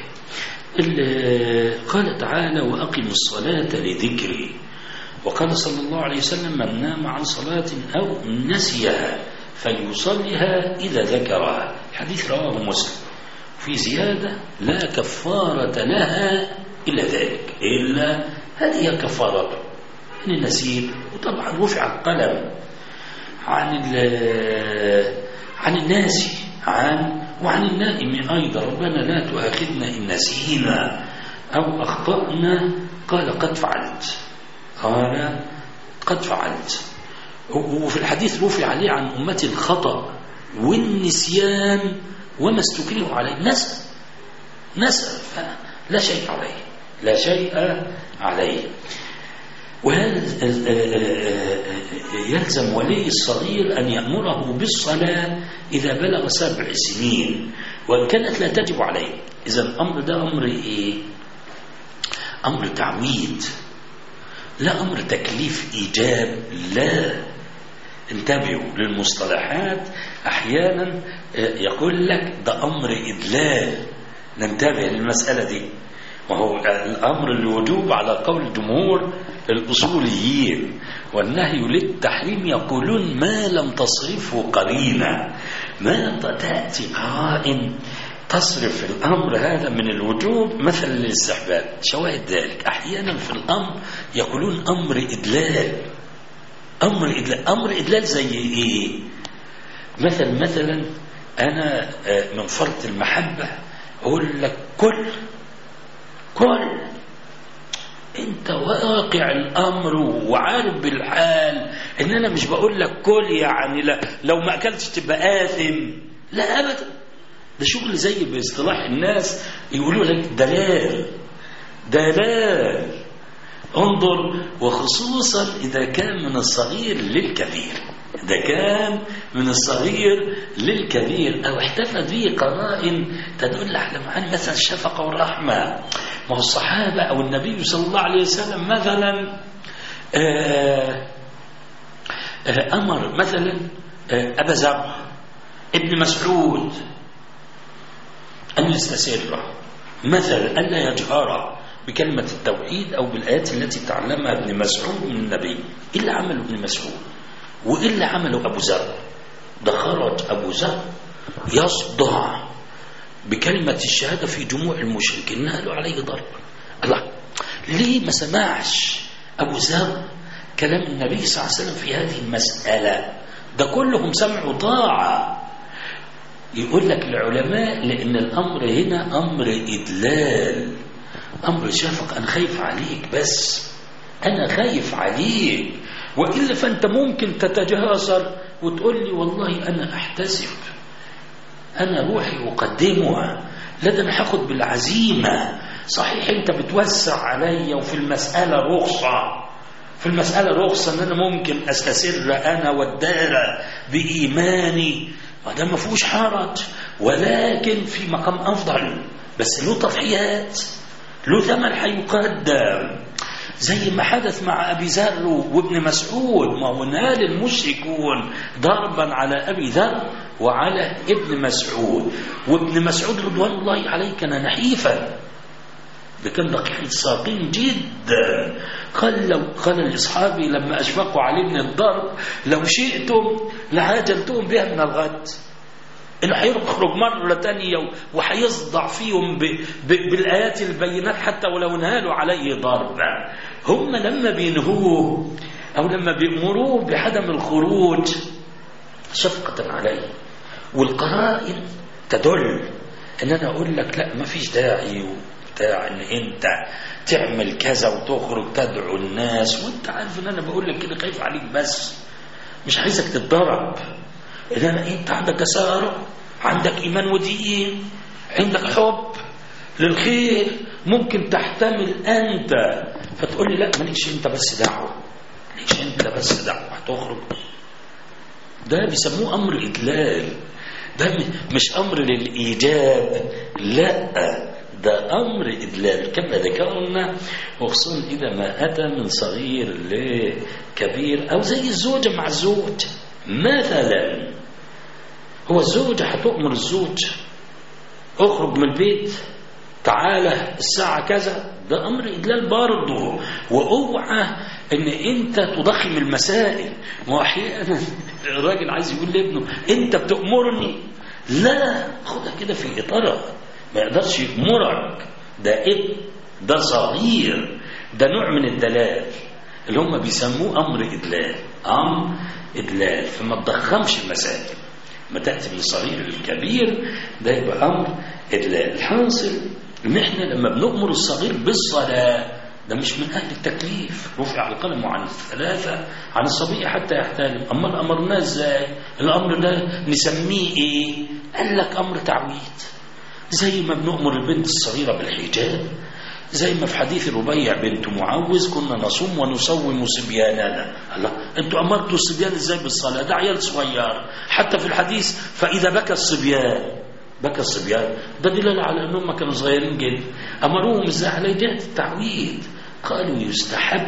Speaker 3: قال تعالى: وأقم الصلاة لذكري. وقال صلى الله عليه وسلم: من نام عن صلاة أو نسيها فليصلها إذا ذكرها. الحديث رواه مسلم. في زيادة: لا كفارة لها إلا ذلك إلا هذه كفارته إن النسيب. وطبعا رفع القلم عن عن الناس عن وعن النائم أيضا: ربنا لا تؤاخذنا إن نسينا أو أخطأنا. قال: قد فعلت قال قد فعلت. وفي الحديث رفع عليه عن أمتي الخطأ والنسيان وما استكرهوا عليه. نسى نسى لا شيء عليه لا شيء عليه. وهذا يلزم ولي الصغير أن يأمره بالصلاة إذا بلغ سبع سنين وإن كانت لا تجب عليه. إذا الأمر ده أمر إيه؟ أمر تعويد، لا أمر تكليف إيجاب. لا، انتبهوا للمصطلحات، أحيانا يقول لك ده أمر إدلال، ننتبه للمسألة دي. وهو الأمر الوجوب على قول جمهور الأصوليين، والنهي للتحريم يقولون ما لم تصرفه قرينة، ما تأتي قرائن تصرف الأمر هذا من الوجوب مثلا للاستحباب. شواهد ذلك أحيانا في الأمر يقولون أمر إدلال. أمر إدلال أمر إدلال زي إيه؟ مثلا مثلا أنا من فرط المحبة أقول لك كل كل أنت واقع الأمر وعارف بالحال إن أنا مش بقول لك كل يعني لا لو ما أكلتش تبقى آثم، لا أبدا. ده شغل زي باصطلاح الناس يقولوا لك دلال دلال. انظر، وخصوصا إذا كان من الصغير للكبير، إذا كان من الصغير للكبير أو احتفت به قرائن تدل على معاني مثلا الشفقة والرحمة. ما هو الصحابة أو النبي صلى الله عليه وسلم مثلا آآ آآ أمر مثلا أبا زرع ابن مسعود أن يستسر مثلا ألا يجهر بكلمة التوحيد أو بالآيات التي تعلمها ابن مسعود من النبي. إيه اللي عمله ابن مسعود وإيه اللي عمله أبو ذر؟ ده خرج أبو ذر يصدع بكلمة الشهادة في جموع المشركين، نالوا عليه ضرب. الله، ليه ما سمعش أبو ذر كلام النبي صلى الله عليه وسلم في هذه المسألة؟ ده كلهم سمعوا طاعة. يقول لك العلماء لأن الأمر هنا أمر إدلال، أمر شفق، أنا خايف عليك، بس أنا خايف عليك، وإلا فأنت ممكن تتجاسر وتقول لي والله أنا أحتسب، أنا روحي أقدمها، لا ده أنا هاخد بالعزيمة. صحيح أنت بتوسع عليا وفي المسألة رخصة، في المسألة رخصة أن أنا ممكن أستسر أنا والدار بإيماني، وده ما فيهوش حرج، ولكن في مقام أفضل، بس له تضحيات، له ثمن هيقدم، زي ما حدث مع أبي ذر وابن مسعود. ما هو نال المشركون ضربا على أبي ذر وعلى ابن مسعود، وابن مسعود رضوان الله عليه كان نحيفا، ده كان دقيق الساقين جدا. قال لو قال لأصحابي لما أشفقوا عليه من الضرب لو شئتم لهاجمتهم بها من الغد، إنه هيخرج مرة تانية وهيصدع فيهم ب... ب... بالآيات البينات حتى ولو نهالوا عليه ضربا. هم لما بينهوه أو لما بيأمروه بعدم الخروج شفقة عليه، والقرائن تدل إن أنا أقول لك لا ما فيش داعي بتاع ان انت تعمل كذا وتخرج تدعو الناس، وانت عارف ان انا بقول لك كده خايف عليك، بس مش عايزك تتضرب. انما انت عندك اثار، عندك ايمان ودين، عندك حب للخير، ممكن تحتمل انت فتقول لي لا مالكش انت بس دعوه، مالكش انت بس دعوه هتخرج. ده بيسموه امر ادلال، ده مش امر للايجاب، لا ده أمر إدلال كما ذكرنا، وخصوصا إذا ما أتى من صغير لكبير، أو زي الزوجة مع الزوج مثلا. هو الزوجة هتؤمر الزوج اخرج من البيت تعالى الساعة كذا، ده أمر إدلال برضه. وأوعى إن أنت تضخم المسائل، وأحيانا الراجل عايز يقول لابنه أنت بتأمرني، لا خدها كده في إطارها، ما يقدرش يأمرك، ده ابن، ده صغير، ده نوع من الدلال اللي هم بيسموه أمر إدلال، أمر إدلال. فما تضخمش المسائل، ما تأتي من الصغير للكبير، ده يبقى أمر إدلال. الحاصل إن إحنا لما بنأمر الصغير بالصلاة ده مش من أهل التكليف، رفع القلم عن الثلاثة عن الصبي حتى يحتلم. أما أمرناه إزاي؟ الأمر ده نسميه إيه؟ قال لك أمر تعويد، زي ما بنؤمر البنت الصغيرة بالحجاب، زي ما في حديث ربيع بنت معوذ كنا نصوم ونصوم صبياننا. الله، انتوا امرتوا الصبيان ازاي بالصلاة؟ ده عيال صغير. حتى في الحديث فإذا بكى الصبيان، بكى الصبيان، ده دلالة على أنهم كانوا صغيرين جدا. أمروهم ازاي؟ على جهة التعويد. قالوا يستحب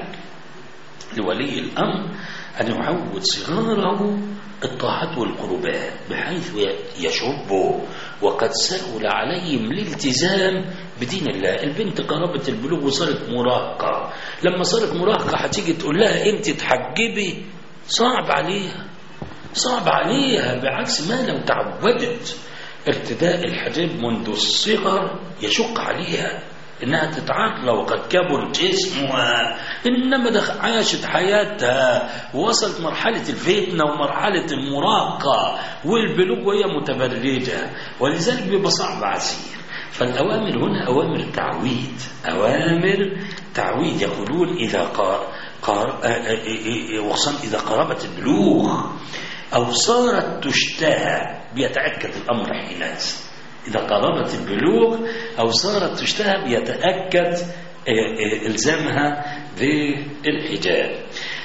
Speaker 3: لولي الأمر أن يعود صغاره الطاعات والقربات بحيث يشبوا وقد سهل عليهم الالتزام بدين الله. البنت قربت البلوغ وصارت مراهقة، لما صارت مراهقة هتيجي تقول لها انت تحجبي، صعب عليها، صعب عليها، بعكس ما لو تعودت ارتداء الحجاب منذ الصغر يشق عليها انها تتعاطى وقد كبر جسمها. انما ده عاشت حياتها ووصلت مرحلة الفتنة ومرحلة المراهقة والبلوغ وهي متبرجة، ولذلك بيبقى صعب عسير. فالأوامر هنا أوامر تعويد، أوامر تعويد. يقولون إذا قار قار وخصوصا إذا قربت البلوغ أو صارت تشتهى بيتأكد الأمر حينئذ. إذا قربت البلوغ أو صارت تشتهى بيتأكد إلزامها بالحجاب.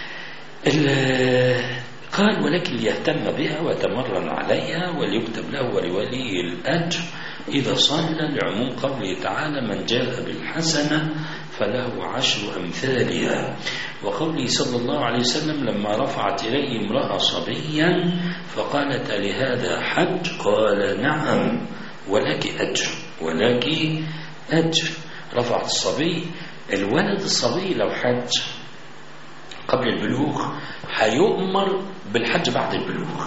Speaker 3: قال ولكن ليهتم بها ويتمرن عليها وليكتب له ولولي الأجر إذا صلى، لعموم قوله تعالى من جاء بالحسنة فله عشر أمثالها، وقوله صلى الله عليه وسلم لما رفعت إليه امرأة صبيا فقالت لهذا حج؟ قال نعم ولك أجر، ولك أجر. رفعت الصبي. الولد الصبي لو حج قبل البلوغ هيؤمر بالحج بعد البلوغ.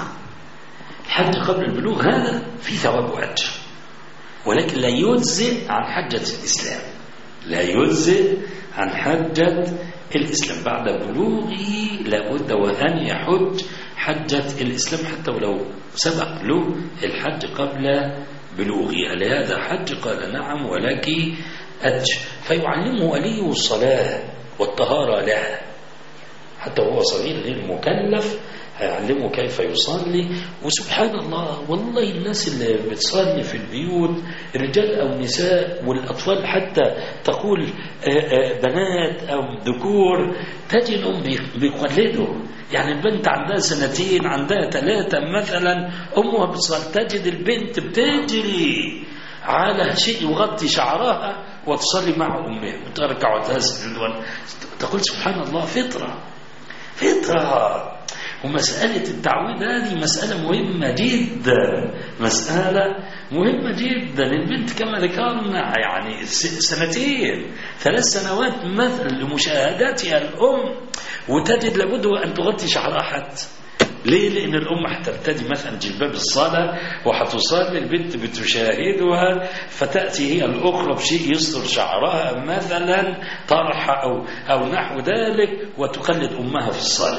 Speaker 3: الحج قبل البلوغ هذا في ثواب وأجر، ولكن لا يجزئ عن حجة الإسلام، لا يجزئ عن حجة الإسلام. بعد بلوغه لابد وأن يحج حجة الإسلام حتى ولو سبق له الحج قبل بلوغه. هل هذا حج؟ قال نعم ولك أجر. فيعلمه وليه الصلاة والطهارة لها حتى وهو صغير غير مكلف، هيعلمه كيف يصلي. وسبحان الله والله الناس اللي بتصلي في البيوت رجال أو نساء والأطفال حتى تقول بنات أو ذكور تجدهم بيقلدوا. يعني البنت عندها سنتين عندها ثلاثة مثلا أمها بتصلي تجد البنت بتجري على شيء يغطي شعرها وتصلي مع أمها وتركع وتسجد. تقول سبحان الله فطرة فطرة. ومسألة التعويض هذه مسألة مهمة جدا، مسألة مهمة جدا. البنت كما ذكرنا يعني سنتين ثلاث سنوات مثل لمشاهداتها الأم، وتجد لابد أن تغطي شعرها حتى. ليه؟ لأن الأم هترتدي مثلا جلباب الصلاة وهتصلي، البنت بتشاهدها فتأتي هي الأخرى بشيء يستر شعرها مثلا طرحة أو, أو نحو ذلك وتقلد أمها في الصلاة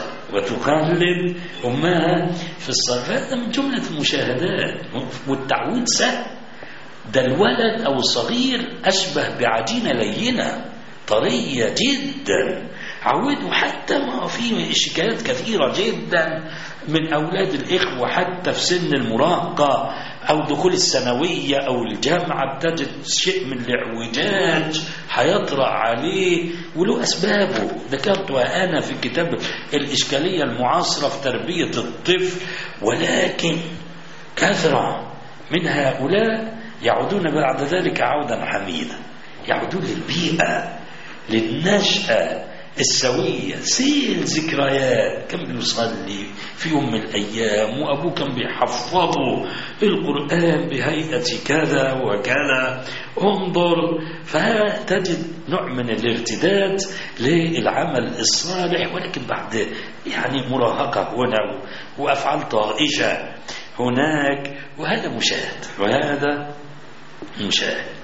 Speaker 3: وتقلد أمها في الصلاة. هذا من جملة المشاهدات. والتعويض سهل، ده الولد أو الصغير أشبه بعجينة لينة طرية جدا. عودوا حتى ما في شكايات كثيرة جدا من أولاد الإخوة حتى في سن المراهقة أو دخول الثانوية أو الجامعة بتجد شيء من الاعوجاج هيطرأ عليه وله أسبابه. ذكرتها أنا في كتاب الإشكالية المعاصرة في تربية الطفل. ولكن كثرة من هؤلاء يعودون بعد ذلك عودا حميدا، يعودون للبيئة للنشأة السوية. سيل ذكريات كان بيصلي في يوم من الأيام وأبوه كان بيحفظه القرآن بهيئة كذا وكذا انظر. فتجد نوع من الارتداد للعمل الصالح، ولكن بعد يعني مراهقة هنا وأفعال طائشة هناك. وهذا مشاهد وهذا مشاهد.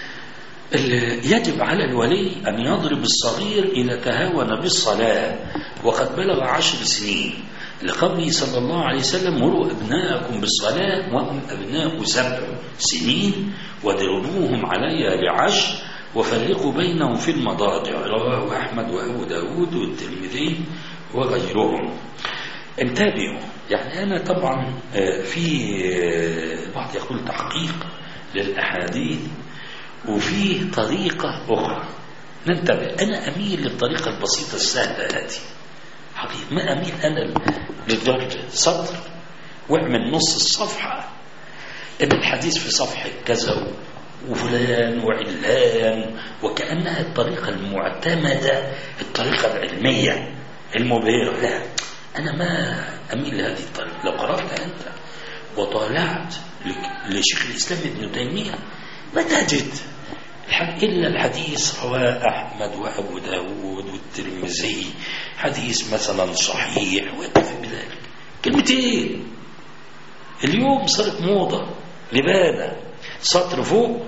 Speaker 3: يجب على الولي أن يضرب الصغير إذا تهاون بالصلاة وقد بلغ عشر سنين، لقوله صلى الله عليه وسلم مروا أبناءكم بالصلاة وهم أبناء سبع سنين وضربوهم عليها لعشر وفرقوا بينهم في المضاجع. رواه أحمد وأبو داود والترمذي وغيرهم. انتبهوا، يعني أنا طبعا في البعض يقول تحقيق للأحاديث وفي طريقة أخرى. ننتبه، أنا أميل للطريقة البسيطة السهلة هذه حقيقة. ما أميل أنا للدرجة سطر واعمل نص الصفحة إن الحديث في صفحة كذا وفلان وعلان، وكأنها الطريقة المعتمدة الطريقة العلمية المبهرة. لا، أنا ما أميل لهذه الطريقة. لو قرأت أنت وطالعت لشيخ الإسلام ابن تيمية ما تجد إلا الحديث رواه أحمد وأبو داود والترمذي حديث مثلا صحيح ويكتفي بذلك. كلمتين. اليوم صارت موضة لبانة سطر فوق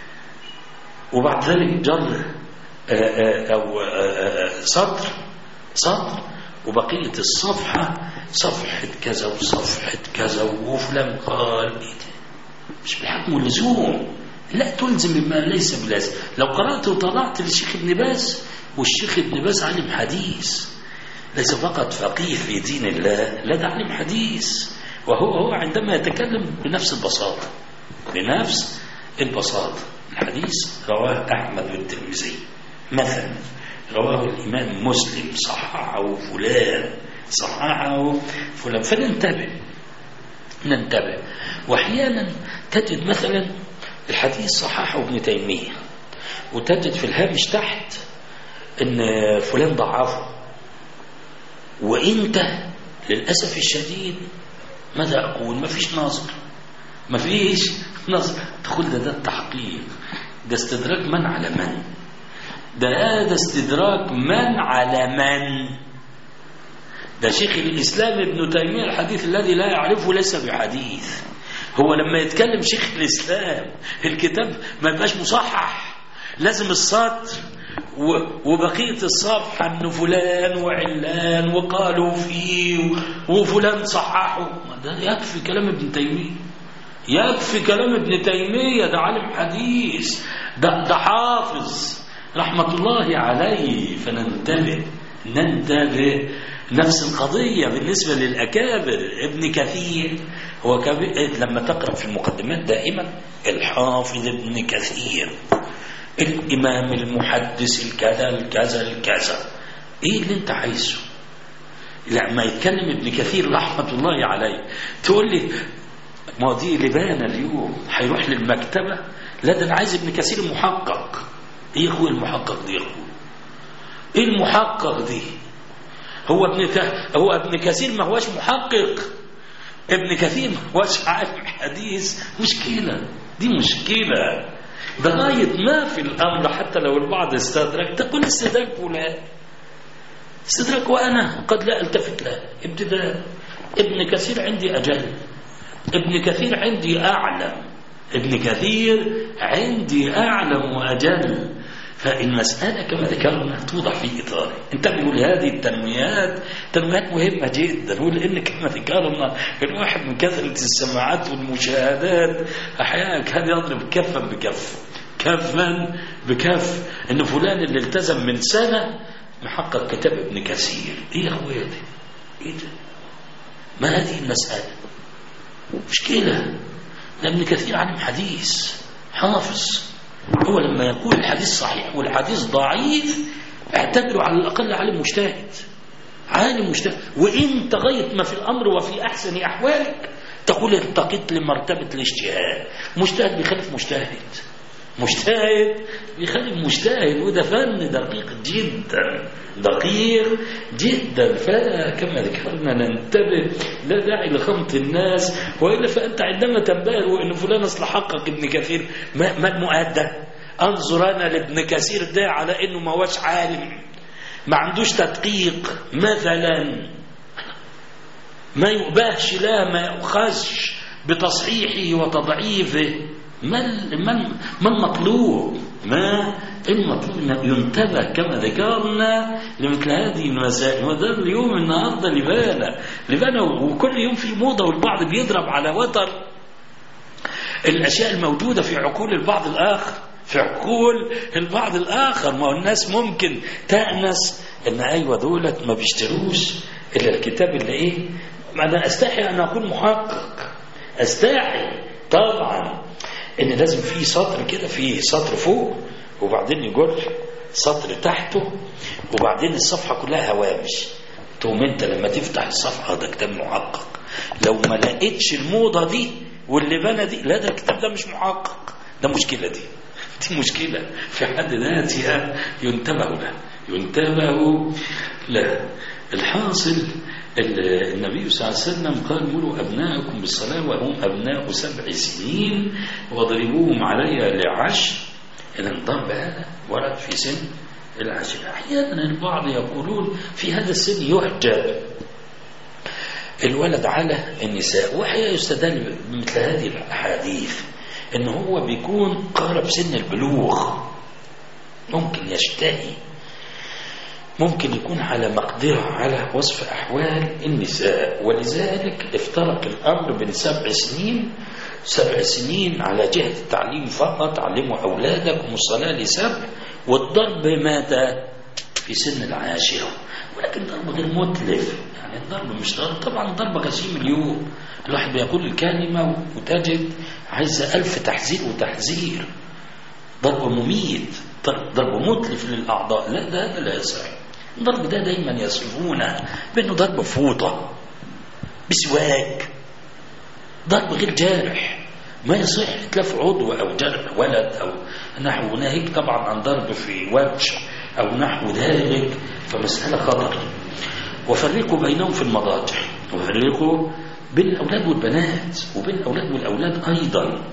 Speaker 3: وبعد ذلك جر أو سطر سطر وبقية الصفحة صفحة كذا وصفحة كذا وفلان قال مش بالحكم واللزوم. لا تلزم بما ليس بلازم. لو قرأت وطلعت للشيخ ابن باز والشيخ ابن باز علم حديث، ليس فقط فقيه في دين الله، لا ده علم حديث. وهو هو عندما يتكلم بنفس البساطة بنفس البساطة. الحديث رواه أحمد والترمذي مثلا، رواه الإمام مسلم صححه فلان صححه فلان. فننتبه ننتبه. وأحيانا تجد مثلا الحديث صححه ابن تيمية وتجد في الهامش تحت ان فلان ضعفه، وانت للأسف الشديد ماذا أقول؟ ما فيش نظر ما فيش نظر تقول ده ده التحقيق ده استدراك من على من؟ ده هذا استدراك من على من؟ ده شيخ الإسلام ابن تيمية الحديث الذي لا يعرفه ليس بحديث. هو لما يتكلم شيخ الإسلام الكتاب ما يبقاش مصحح، لازم السطر وبقية الصفحة أنه فلان وعلان وقالوا فيه وفلان صححه. ده يكفي كلام ابن تيمية، يكفي كلام ابن تيمية. ده عالم حديث، ده, ده حافظ رحمة الله عليه. فننتبه ننتبه نفس القضية بالنسبة للأكابر. ابن كثير هو كبير. لما تقرأ في المقدمات دائما الحافظ ابن كثير الإمام المحدث الكذا الكذا الكذا، إيه اللي أنت عايزه؟ لما يتكلم ابن كثير رحمة الله عليه تقول لي ما دي لبانة اليوم هيروح للمكتبة، لا ده أنا عايز ابن كثير المحقق. إيه هو المحقق دي يا أخوي؟ إيه المحقق دي؟ هو ابن ك... هو ابن كثير ما هوش محقق، ابن كثير ما هوش عالم حديث. مشكلة دي مشكلة. بغاية ما في الأمر حتى لو البعض استدرك تقول استدرك فلان استدرك وأنا قد لا التفت له ابتداء. ابن كثير عندي أجل، ابن كثير عندي أعلم، ابن كثير عندي أعلم وأجل. فالمسألة كما ذكرنا توضع في إطاره. انتبهوا لهذه التنويات، تنويات مهمة جدا. ولأن كما ذكرنا الواحد من كثرة السماعات والمشاهدات أحيانا كان يضرب كفا بكف، كفا بكف، إن فلان اللي التزم من سنة محقق كتاب ابن كثير. إيه يا أخويا دي؟ إيه ده؟ ما هذه المسألة؟ مشكلة. لأن كثير عالم حديث حافظ، هو لما يقول الحديث صحيح والحديث ضعيف اعتبره على الأقل عالم مجتهد، عالم مجتهد. وإنت غاية ما في الأمر وفي أحسن أحوالك تقول ارتقيت لمرتبة الاجتهاد. مجتهد بيخالف مجتهد، مجتهد بيخالف مجتهد، وده فن دقيق جدا، دقيق جدا. فكما ذكرنا ننتبه، لا داعي لخمط الناس. وإلا فأنت عندما تنبهر وإن فلان أصل حقق ابن كثير، ما, ما المؤدى؟ أنظر أنا لابن كثير ده على إنه ما هوش عالم، ما عندوش تدقيق مثلا، ما يؤبهش لا ما يؤخذش بتصحيحه وتضعيفه. ما من ما المطلوب؟ ما المطلوب أن ينتبه كما ذكرنا لمثل هذه المسائل. وده اليوم النهارده لبانة لبانة، وكل يوم في موضة، والبعض بيضرب على وتر الأشياء الموجودة في عقول البعض الآخر، في عقول البعض الآخر. ما هو الناس ممكن تأنس إن أيوة دولت ما بيشتروش إلا الكتاب اللي إيه. أنا أستحي أن أكون محقق، أستحي طبعا إن لازم في سطر كده، في سطر فوق وبعدين يقول سطر تحته وبعدين الصفحة كلها هوامش. تقوم أنت لما تفتح الصفحة ده كتاب محقق. لو ما لقيتش الموضة دي واللبانة دي، لا ده الكتاب ده مش محقق، ده مشكلة. دي دي مشكلة في حد ذاتها، ينتبه له ينتبه له. الحاصل النبي صلى الله عليه وسلم قال مروا أبناءكم بالصلاة وهم أبناء سبع سنين واضربوهم عليها لعشر. إذا الضرب هذا ورد في سن العشر. أحيانا البعض يقولون في هذا السن يحجب الولد على النساء، وحيا يستدل بمثل هذه الأحاديث إن هو بيكون قارب سن البلوغ، ممكن يشتهي، ممكن يكون على مقدرة على وصف أحوال النساء. ولذلك افترق الأمر بين سبع سنين سبع سنين على جهة التعليم فقط، علموا أولادكم الصلاة لسبع، والضرب مات في سن العاشرة. ولكن ضرب غير متلف، يعني الضرب مش ضرب طبعا ضرب غشيم. اليوم الواحد بيقول الكلمة وتجد عايزة ألف تحذير وتحذير. ضرب مميت، ضرب متلف للأعضاء، لا ده هذا لا يصح. الضرب ده دايما يصفونه بأنه ضرب فوطة بسواك، ضرب غير جارح، ما يصح إتلاف عضو أو جرح ولد أو نحو. ناهيك طبعا عن ضرب في وجه أو نحو ذلك، فمسألة خطر. وفرقوا بينهم في المضاجع، وفرقوا بين الأولاد والبنات وبين الأولاد والأولاد أيضا.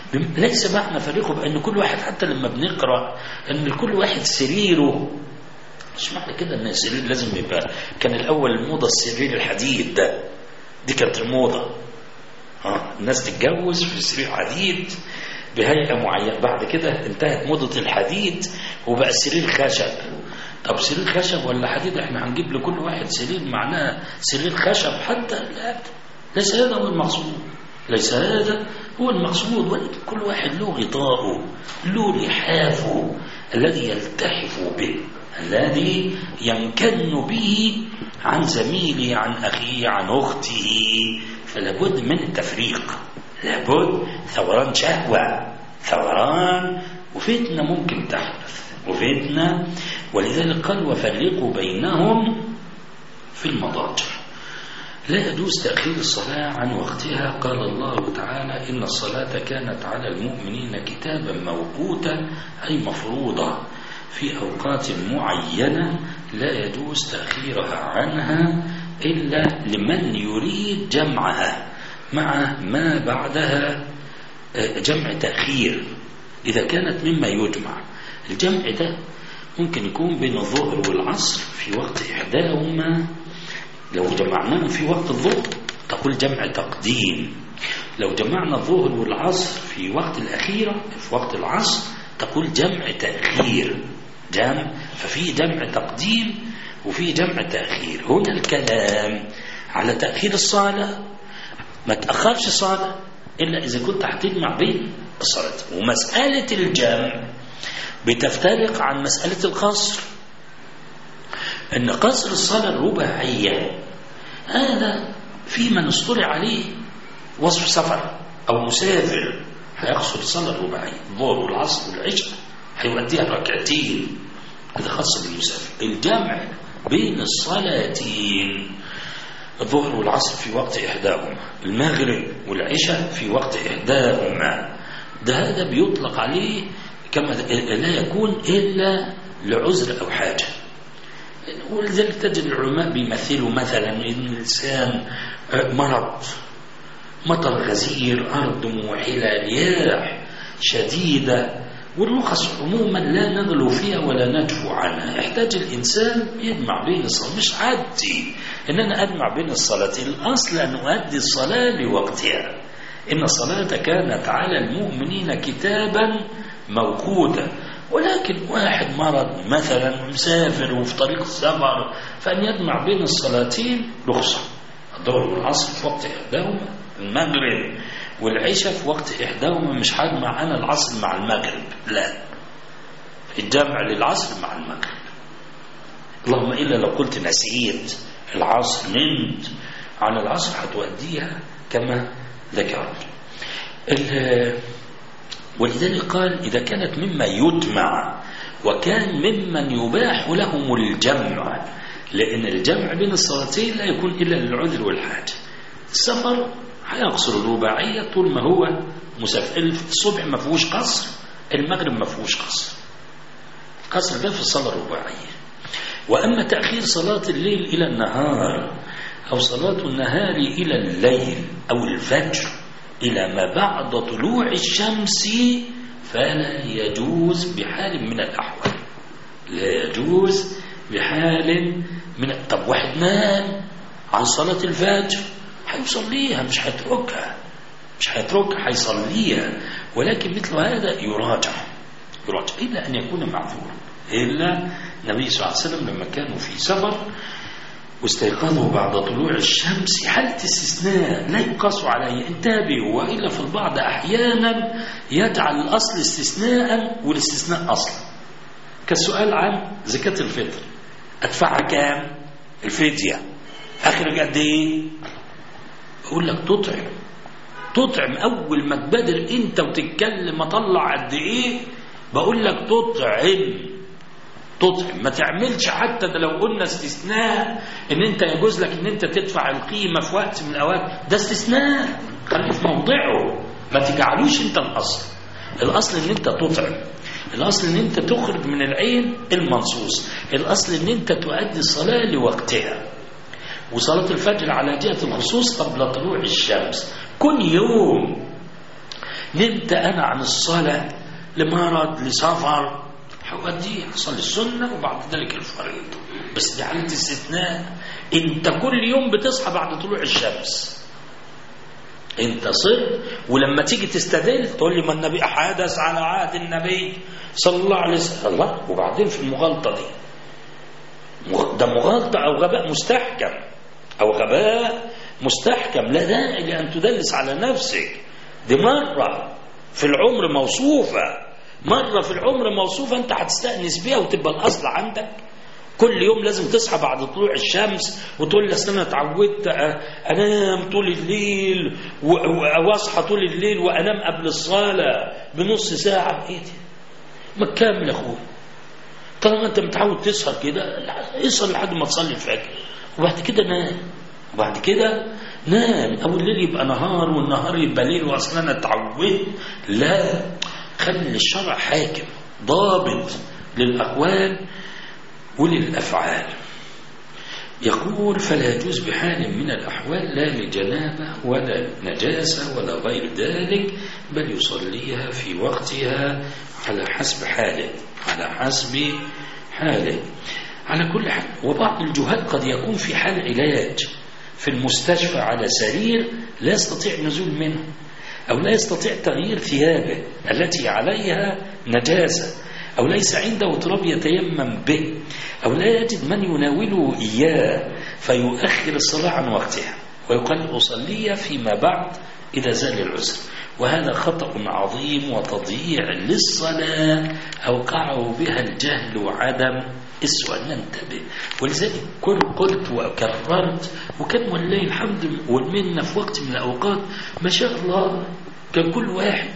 Speaker 3: ليس معنى فريقه بأن كل واحد، حتى لما بنقرأ أن كل واحد سريره، مش معنى كده أن السرير لازم يبقى. كان الأول الموضة السرير الحديد ده، دي كانت الموضة. آه الناس تتجوز في سرير حديد بهيئة معينة. بعد كده انتهت موضة الحديد وبقى سرير خشب. طب سرير خشب ولا حديد؟ احنا هنجيب لكل واحد سرير معناه سرير خشب حتى؟ لا، ليس هذا هو المقصود، ليس هذا هو المقصود. ولكن كل واحد له غطاءه، له لحافه الذي يلتحف به، الذي يمكن به عن زميله، عن أخيه، عن أخته. فلابد من التفريق، لابد ثوران شهوة، ثوران وفتنة ممكن تحدث، وفتنة. ولذلك قال وفرقوا بينهم في المضاجع. لا يجوز تأخير الصلاة عن وقتها. قال الله تعالى إن الصلاة كانت على المؤمنين كتابا موقوتا، أي مفروضة في أوقات معينة لا يجوز تأخيرها عنها إلا لمن يريد جمعها مع ما بعدها جمع تأخير. إذا كانت مما يجمع، الجمع ده ممكن يكون بين الظهر والعصر في وقت إحداهما، لو جمعناهم في وقت الظهر تقول جمع تقديم. لو جمعنا الظهر والعصر في وقت الأخيرة في وقت العصر تقول جمع تأخير. جمع، ففي جمع تقديم وفي جمع تأخير. هنا الكلام على تأخير الصلاة، ما تأخرش الصلاة إلا إذا كنت هتجمع بين الصلاة. ومسألة الجمع بتفترق عن مسألة القصر. أن قصر الصلاة الرباعية هذا في من اصطلع عليه وصف سفر أو مسافر، هيقصر الصلاة الرباعية الظهر والعصر والعشاء، هيوديها ركعتين، هذا خاص بالمسافر. الجمع بين الصلاتين الظهر والعصر في وقت إحداهما، المغرب والعشاء في وقت إحداهما، ده هذا بيطلق عليه كما لا يكون إلا لعذر أو حاجة. ولذلك تجد العلماء بيمثلوا مثلا إن الإنسان مرض، مطر غزير، أرض موحلة، رياح شديدة، والرخص عموما لا نغلو فيها ولا ندفو عنها. يحتاج الإنسان يجمع بين الصلاة، مش عادي إن أنا أجمع بين الصلاتين. الأصل أن أؤدي الصلاة لوقتها. إن الصلاة كانت على المؤمنين كتابا موقوتا. ولكن واحد مرض مثلا مسافر وفي طريق السفر، فأن يجمع بين الصلاتين رخصة. الظهر والعصر في وقت إحداهما، المغرب والعشاء في وقت إحداهما. مش هجمع أنا العصر مع المغرب، لا، الجمع للعصر مع المغرب. اللهم إلا لو قلت نسيت العصر، نمت على العصر، هتؤديها كما ذكرت. ولذلك قال إذا كانت مما يجمع، وكان ممن يباح لهم الجمع، لأن الجمع بين الصلاتين لا يكون إلا للعذر والحاجة. السفر هيقصر الرباعية طول ما هو مسافر. الصبح ما فيهوش قصر، المغرب ما فيهوش قصر، القصر ده في الصلاة الرباعية. وأما تأخير صلاة الليل إلى النهار، أو صلاة النهار إلى الليل، أو الفجر إلى ما بعد طلوع الشمس، فلا يجوز بحال من الأحوال، لا يجوز بحال من. طب واحد نام عن صلاة الفجر، هيصليها، مش هيتركها، مش هيتركها، هيصليها. ولكن مثل هذا يراجع، يراجع إلا أن يكون معذورا. إلا النبي صلى الله عليه وسلم لما كانوا في سفر واستيقظوا بعد طلوع الشمس، حالة استثناء لا يقاس عليه، انتبهوا. وإلا في البعض أحيانا يجعل الأصل استثناء والاستثناء أصلا. كالسؤال عن زكاة الفطر، أدفعها كام؟ الفدية آخر قد إيه؟ أقول لك تطعم، تطعم أول ما تبادر أنت وتتكلم أطلع قد إيه، بقول لك تطعم، تطعم. ما تعملش حتى ده لو قلنا استثناء ان انت يجوز لك ان انت تدفع القيمة في وقت من الاوقات، ده استثناء، خليه في موضعه، ما تجعلوش انت الاصل. الاصل ان انت تطعم، الاصل ان انت تخرج من العين المنصوص، الاصل ان انت تؤدي الصلاة لوقتها. وصلاة الفجر على جهة الخصوص قبل طلوع الشمس. كل يوم نمت أنا عن الصلاة لمرض لسفر حودي أصلي السنة وبعد ذلك الفريضة، بس دي حالة استثناء. أنت كل يوم بتصحى بعد طلوع الشمس، أنت صرت، ولما تيجي تستدل تقول لي ما النبي حدث على عهد النبي صلى الله عليه وسلم. الله، وبعدين في المغالطة دي ده مغالطة أو غباء مستحكم أو غباء مستحكم، لا داعي لأن تدلس على نفسك. دي مرة في العمر موصوفة، مرة في العمر موصوفة أنت هتستأنس بيها وتبقى الأصل عندك. كل يوم لازم تصحى بعد طلوع الشمس وتقول لي أصل أنا اتعودت أنام طول الليل وأصحى طول الليل وأنام قبل الصلاة بنص ساعة. إيه دي؟ ما تكمل يا أخوي، طالما أنت متعود تسهر كده اسهر لحد ما تصلي الفجر وبعد كده نام، وبعد كده نام. أو الليل يبقى نهار والنهار يبقى ليل وأصلا أنا اتعودت. لا، خلي الشرع حاكم ضابط للأقوال وللأفعال. يقول فلا يجوز بحال من الأحوال لا لجنابة ولا نجاسة ولا غير ذلك، بل يصليها في وقتها على حسب حاله، على حسب حاله. على كل حال، وبعض الجهال قد يكون في حال علاج في المستشفى على سرير لا يستطيع النزول منه، أو لا يستطيع تغيير ثيابه التي عليها نجاسة، أو ليس عنده تراب يتيمم به، أو لا يجد من يناوله إياه فيؤخر الصلاة عن وقتها ويقال أصليها فيما بعد إذا زال العسر. وهذا خطأ عظيم وتضييع للصلاة أوقعه بها الجهل وعدم السؤال. ننتبه. ولذلك كل قلت وكررت، وكان ولله الحمد والمنة في وقت من الأوقات ما شاء الله كان كل واحد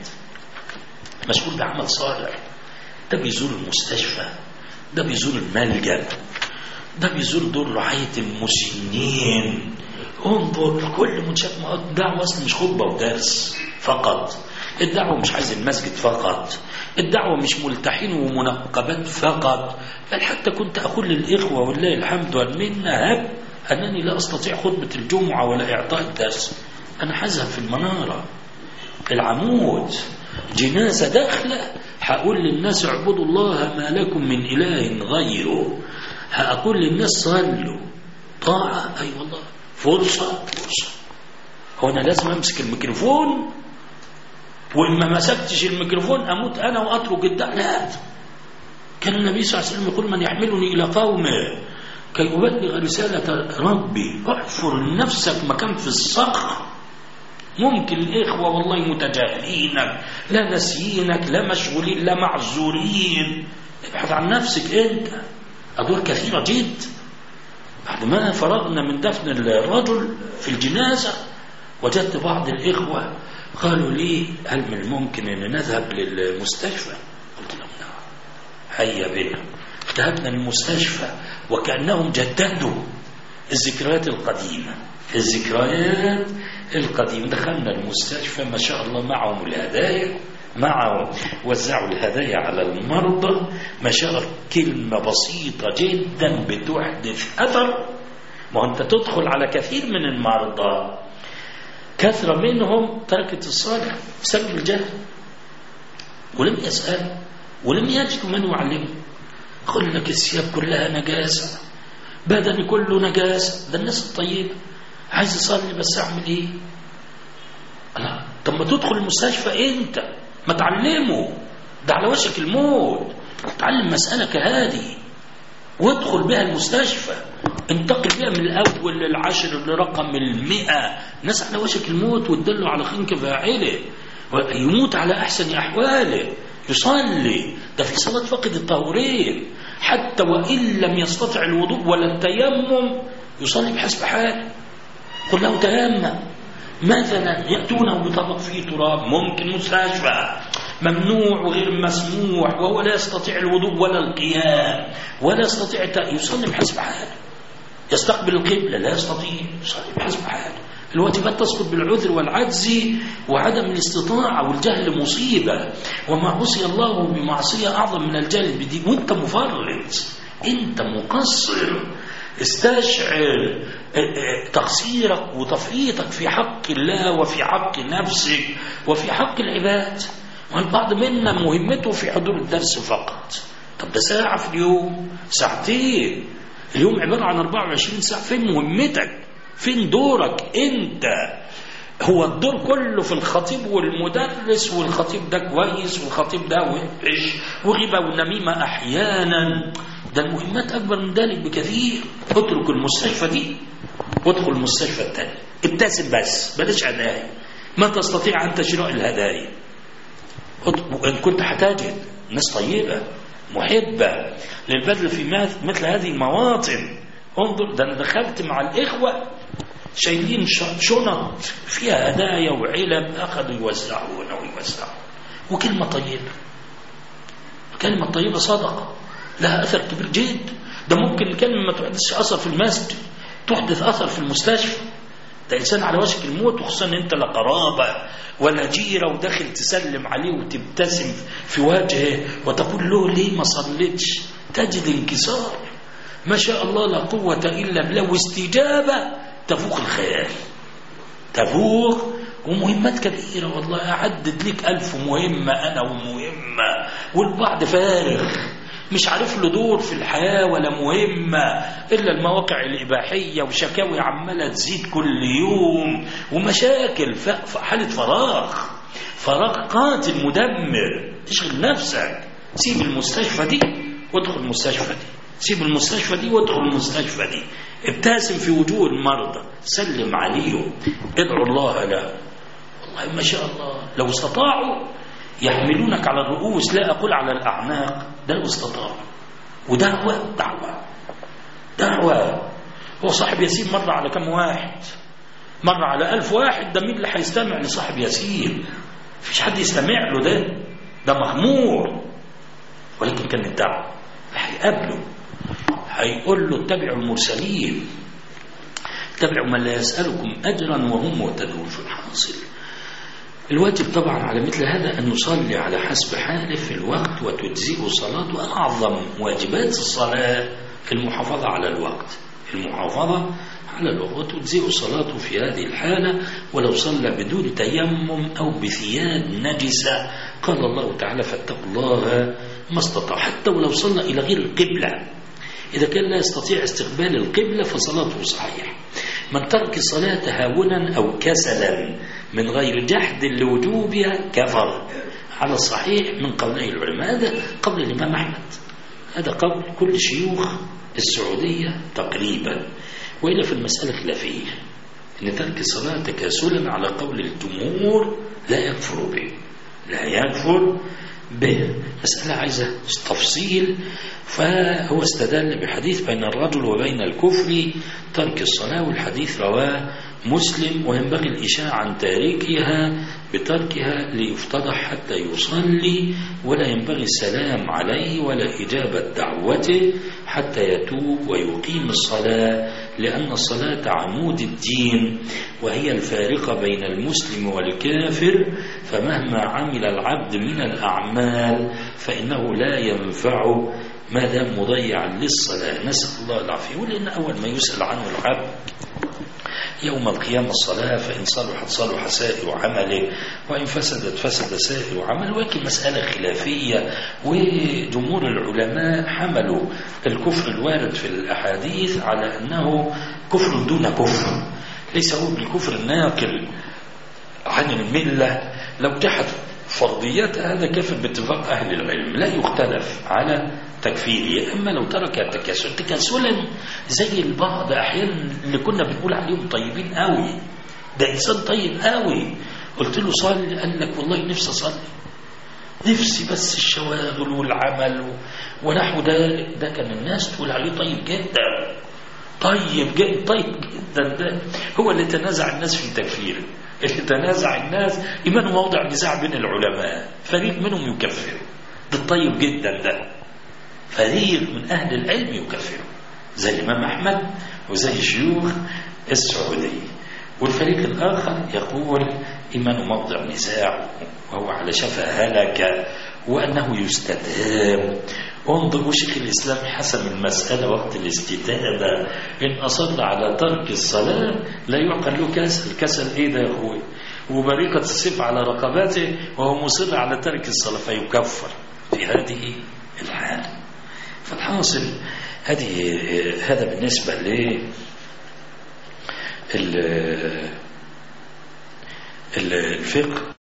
Speaker 3: مشغول بعمل صالح. ده بيزور المستشفى، ده بيزور الملجأ، ده بيزور دور رعاية المسنين. انظر كل منشأة الدعوة أصلا مش خطبة ودرس فقط، الدعوة مش عايز المسجد فقط، الدعوة مش ملتحين ومنقبات فقط، بل حتى كنت أقول للإخوة والله الحمد والمنة هب أنني لا أستطيع خطبة الجمعة ولا إعطاء الدرس، أنا حذهب في المنارة العمود جنازة داخلة هقول للناس اعبدوا الله ما لكم من إله غيره، هقول للناس صلوا طاعة. أي أيوة والله فرصة فرصة. هو أنا لازم أمسك الميكروفون وإن ما مسكتش الميكروفون أموت أنا وأترك الدعوة؟ لا، كان النبي صلى الله عليه وسلم يقول من يحملني إلى قومه كي أبلغ رسالة ربي احفر نفسك مكان في الصخر. ممكن الإخوة والله متجاهلينك، لا نسيينك، لا مشغولين، لا معذورين. ابحث عن نفسك أنت. أدوار كثيرة جدا. بعد ما فرغنا من دفن الرجل في الجنازة وجدت بعض الإخوة قالوا لي هل من الممكن أن نذهب للمستشفى؟ قلت لهم نعم، هيا بنا. ذهبنا للمستشفى وكأنهم جددوا الذكريات القديمة، الذكريات القديمة. دخلنا المستشفى ما شاء الله معهم الهدايا، معهم وزعوا الهدايا على المرضى ما شاء الله. كلمة بسيطة جدا بتحدث أثر. ما أنت تدخل على كثير من المرضى كثرة منهم تركت الصلاة بسبب الجهل، ولم يسأل ولم يجد من يعلمه. قل لك الثياب كلها نجاسة، بدني كله نجاسة، ده الناس الطيبة عايز يصلي بس أعمل إيه؟ لا، طب ما تدخل المستشفى أنت ما تعلمه، ده على وشك الموت، تعلم مسألة كهذه وادخل بها المستشفى، انتقل بها من الأول للعشر لرقم المئة. ناس على وشك الموت وتدلوا على خنك فاعله، يموت على أحسن أحواله، يصلي. ده في صلاة فقد الطهورين، حتى وإن لم يستطع الوضوء ولا التيمم يصلي بحسب حاله. قل له تيمم مثلا، يأتونه بطبق فيه تراب، ممكن مستشفى ممنوع وغير مسموح وهو لا يستطيع الوضوء ولا القيام ولا يستطيع يصلي بحسب حاله. يستقبل القبلة لا يستطيع، يصلي بحسب حاله. الواجبات تسقط بالعذر والعجز وعدم الاستطاعة، والجهل مصيبة، وما عصي الله بمعصية أعظم من الجهل بدين. وانت مفرط، انت مقصر، استشعر تقصيرك وتفريطك في حق الله وفي حق نفسك وفي حق العباد. والبعض منا مهمته في حضور الدرس فقط. طب ده ساعة في اليوم، ساعتين، اليوم عبارة عن أربعة وعشرين ساعة. فين مهمتك؟ فين دورك انت؟ هو الدور كله في الخطيب والمدرس، والخطيب ده كويس والخطيب ده وحش، وغيبة ونميمة أحيانا. ده المهمات أكبر من ذلك بكثير. اترك المستشفى دي وادخل المستشفى الثانية، ابتسم بس، بلاش هدايا. ما تستطيع أن شراء الهدايا. إن كنت هتجد ناس طيبة محبة للبذل في مثل هذه المواطن، انظر، ده أنا دخلت مع الإخوة شايلين شنط فيها هدايا وعلب، أخذوا يوزعون ويوزعون. وكلمة طيبة، كلمة طيبة صدقة لها أثر كبير جدا. ده ممكن الكلمة ما تحدثش أثر في المسجد، تحدث أثر في المستشفى. ده إنسان على وشك الموت، وخصوصا أنت لا قرابة ولا جيرة، وداخل تسلم عليه وتبتسم في وجهه وتقول له ليه ما صليتش، تجد انكسار ما شاء الله لا قوة إلا بالله، واستجابة تفوق الخيال، تفوق. ومهمات كثيرة والله، أعدد لك ألف مهمة أنا ومهمة، والبعض فارغ مش عارف له دور في الحياة ولا مهمة إلا المواقع الإباحية، وشكاوي عمالة تزيد كل يوم، ومشاكل، حالة فراغ، فراغ قاتل مدمر. تشغل نفسك، سيب المستشفى دي وادخل المستشفى دي، سيب المستشفى دي وادخل المستشفى دي، ابتسم في وجوه المرضى، سلم عليهم، ادعوا الله له. والله ما شاء الله لو استطاعوا يحملونك على الرؤوس، لا أقول على الأعناق، ده لو استطاعوا. ودعوة دعوة دعوة. هو صاحب ياسين مر على كم واحد؟ مر على ألف واحد. ده مين اللي هيستمع لصاحب ياسين؟ مفيش حد يستمع له، ده ده مغمور. ولكن كان الدعوة هيقابله، هيقول له اتبعوا المرسلين، اتبعوا من لا يسألكم أجرا وهم مهتدون. في الحاصل الواجب طبعا على مثل هذا أن يصلي على حسب حاله في الوقت وتجزئه صلاة. وأعظم واجبات الصلاة المحافظة على الوقت، المحافظة على الوقت، وتجزئه صلاته في هذه الحالة ولو صلى بدون تيمم أو بثياب نجسة. قال الله تعالى فاتقوا الله ما استطاع، حتى ولو صلى إلى غير القبلة. إذا كان لا يستطيع استقبال القبلة فصلاته صحيح. من ترك الصلاة هاونا أو كسلا من غير جحد لوجوبها كفر، على الصحيح من قولي العلماء. هذا قول الإمام أحمد، هذا قول كل شيوخ السعودية تقريبا، وإلا في المسألة خلافية. إن ترك الصلاة تكاسلا على قول الجمهور لا يكفر به، لا يكفر به. مسألة عايزة تفصيل. فهو استدل بحديث بين الرجل وبين الكفر ترك الصلاة، والحديث رواه مسلم. وينبغي الإشاعة عن تاركها بتركها ليفتضح حتى يصلي، ولا ينبغي السلام عليه ولا إجابة دعوته حتى يتوب ويقيم الصلاة، لأن الصلاة عمود الدين وهي الفارقة بين المسلم والكافر. فمهما عمل العبد من الأعمال فإنه لا ينفعه ما دام مضيعا للصلاة. نسأل الله العافية. ولأن أول ما يسأل عنه العبد يوم القيامة الصلاة، فإن صلحت صلح سائر عمله، وإن فسدت فسد سائر عمله. ولكن مسألة خلافية، وجمهور العلماء حملوا الكفر الوارد في الأحاديث على أنه كفر دون كفر، ليس هو بالكفر الناقل عن الملة. لو جحد فرضيات هذا كافر باتفاق أهل العلم، لا يختلف على تكفيري. أما لو ترك التكاسل تكاسلا زي البعض أحيانا اللي كنا بنقول عليهم طيبين قوي، ده إنسان طيب قوي، قلت له صلي، قال لك والله نفسي أصلي، نفسي بس الشواغل والعمل ونحو ده. ده كان الناس تقول عليه طيب جدا، طيب جدا، طيب جدا. ده هو اللي تنازع الناس في تكفيره، اللي تنازع الناس إيمانه موضع نزاع بين العلماء، فريق منهم يكفر ده الطيب جدا، ده فريق من أهل العلم يكفره زي الإمام أحمد وزي شيوخ السعودية. والفريق الآخر يقول إيمانه موضع نزاع وهو على شفا هلكة، وأنه يستتاب
Speaker 4: انظر وشيخ الإسلام حسم المسألة وقت الاستتابة، إن أصر على ترك الصلاة لا يعقل له كسل. كسل إيه ده يا أخوي؟ وبريقة السيف على رقبته وهو مصر على ترك الصلاة فيكفر في هذه الحالة. فالحاصل هذه هذا بالنسبة للفقه.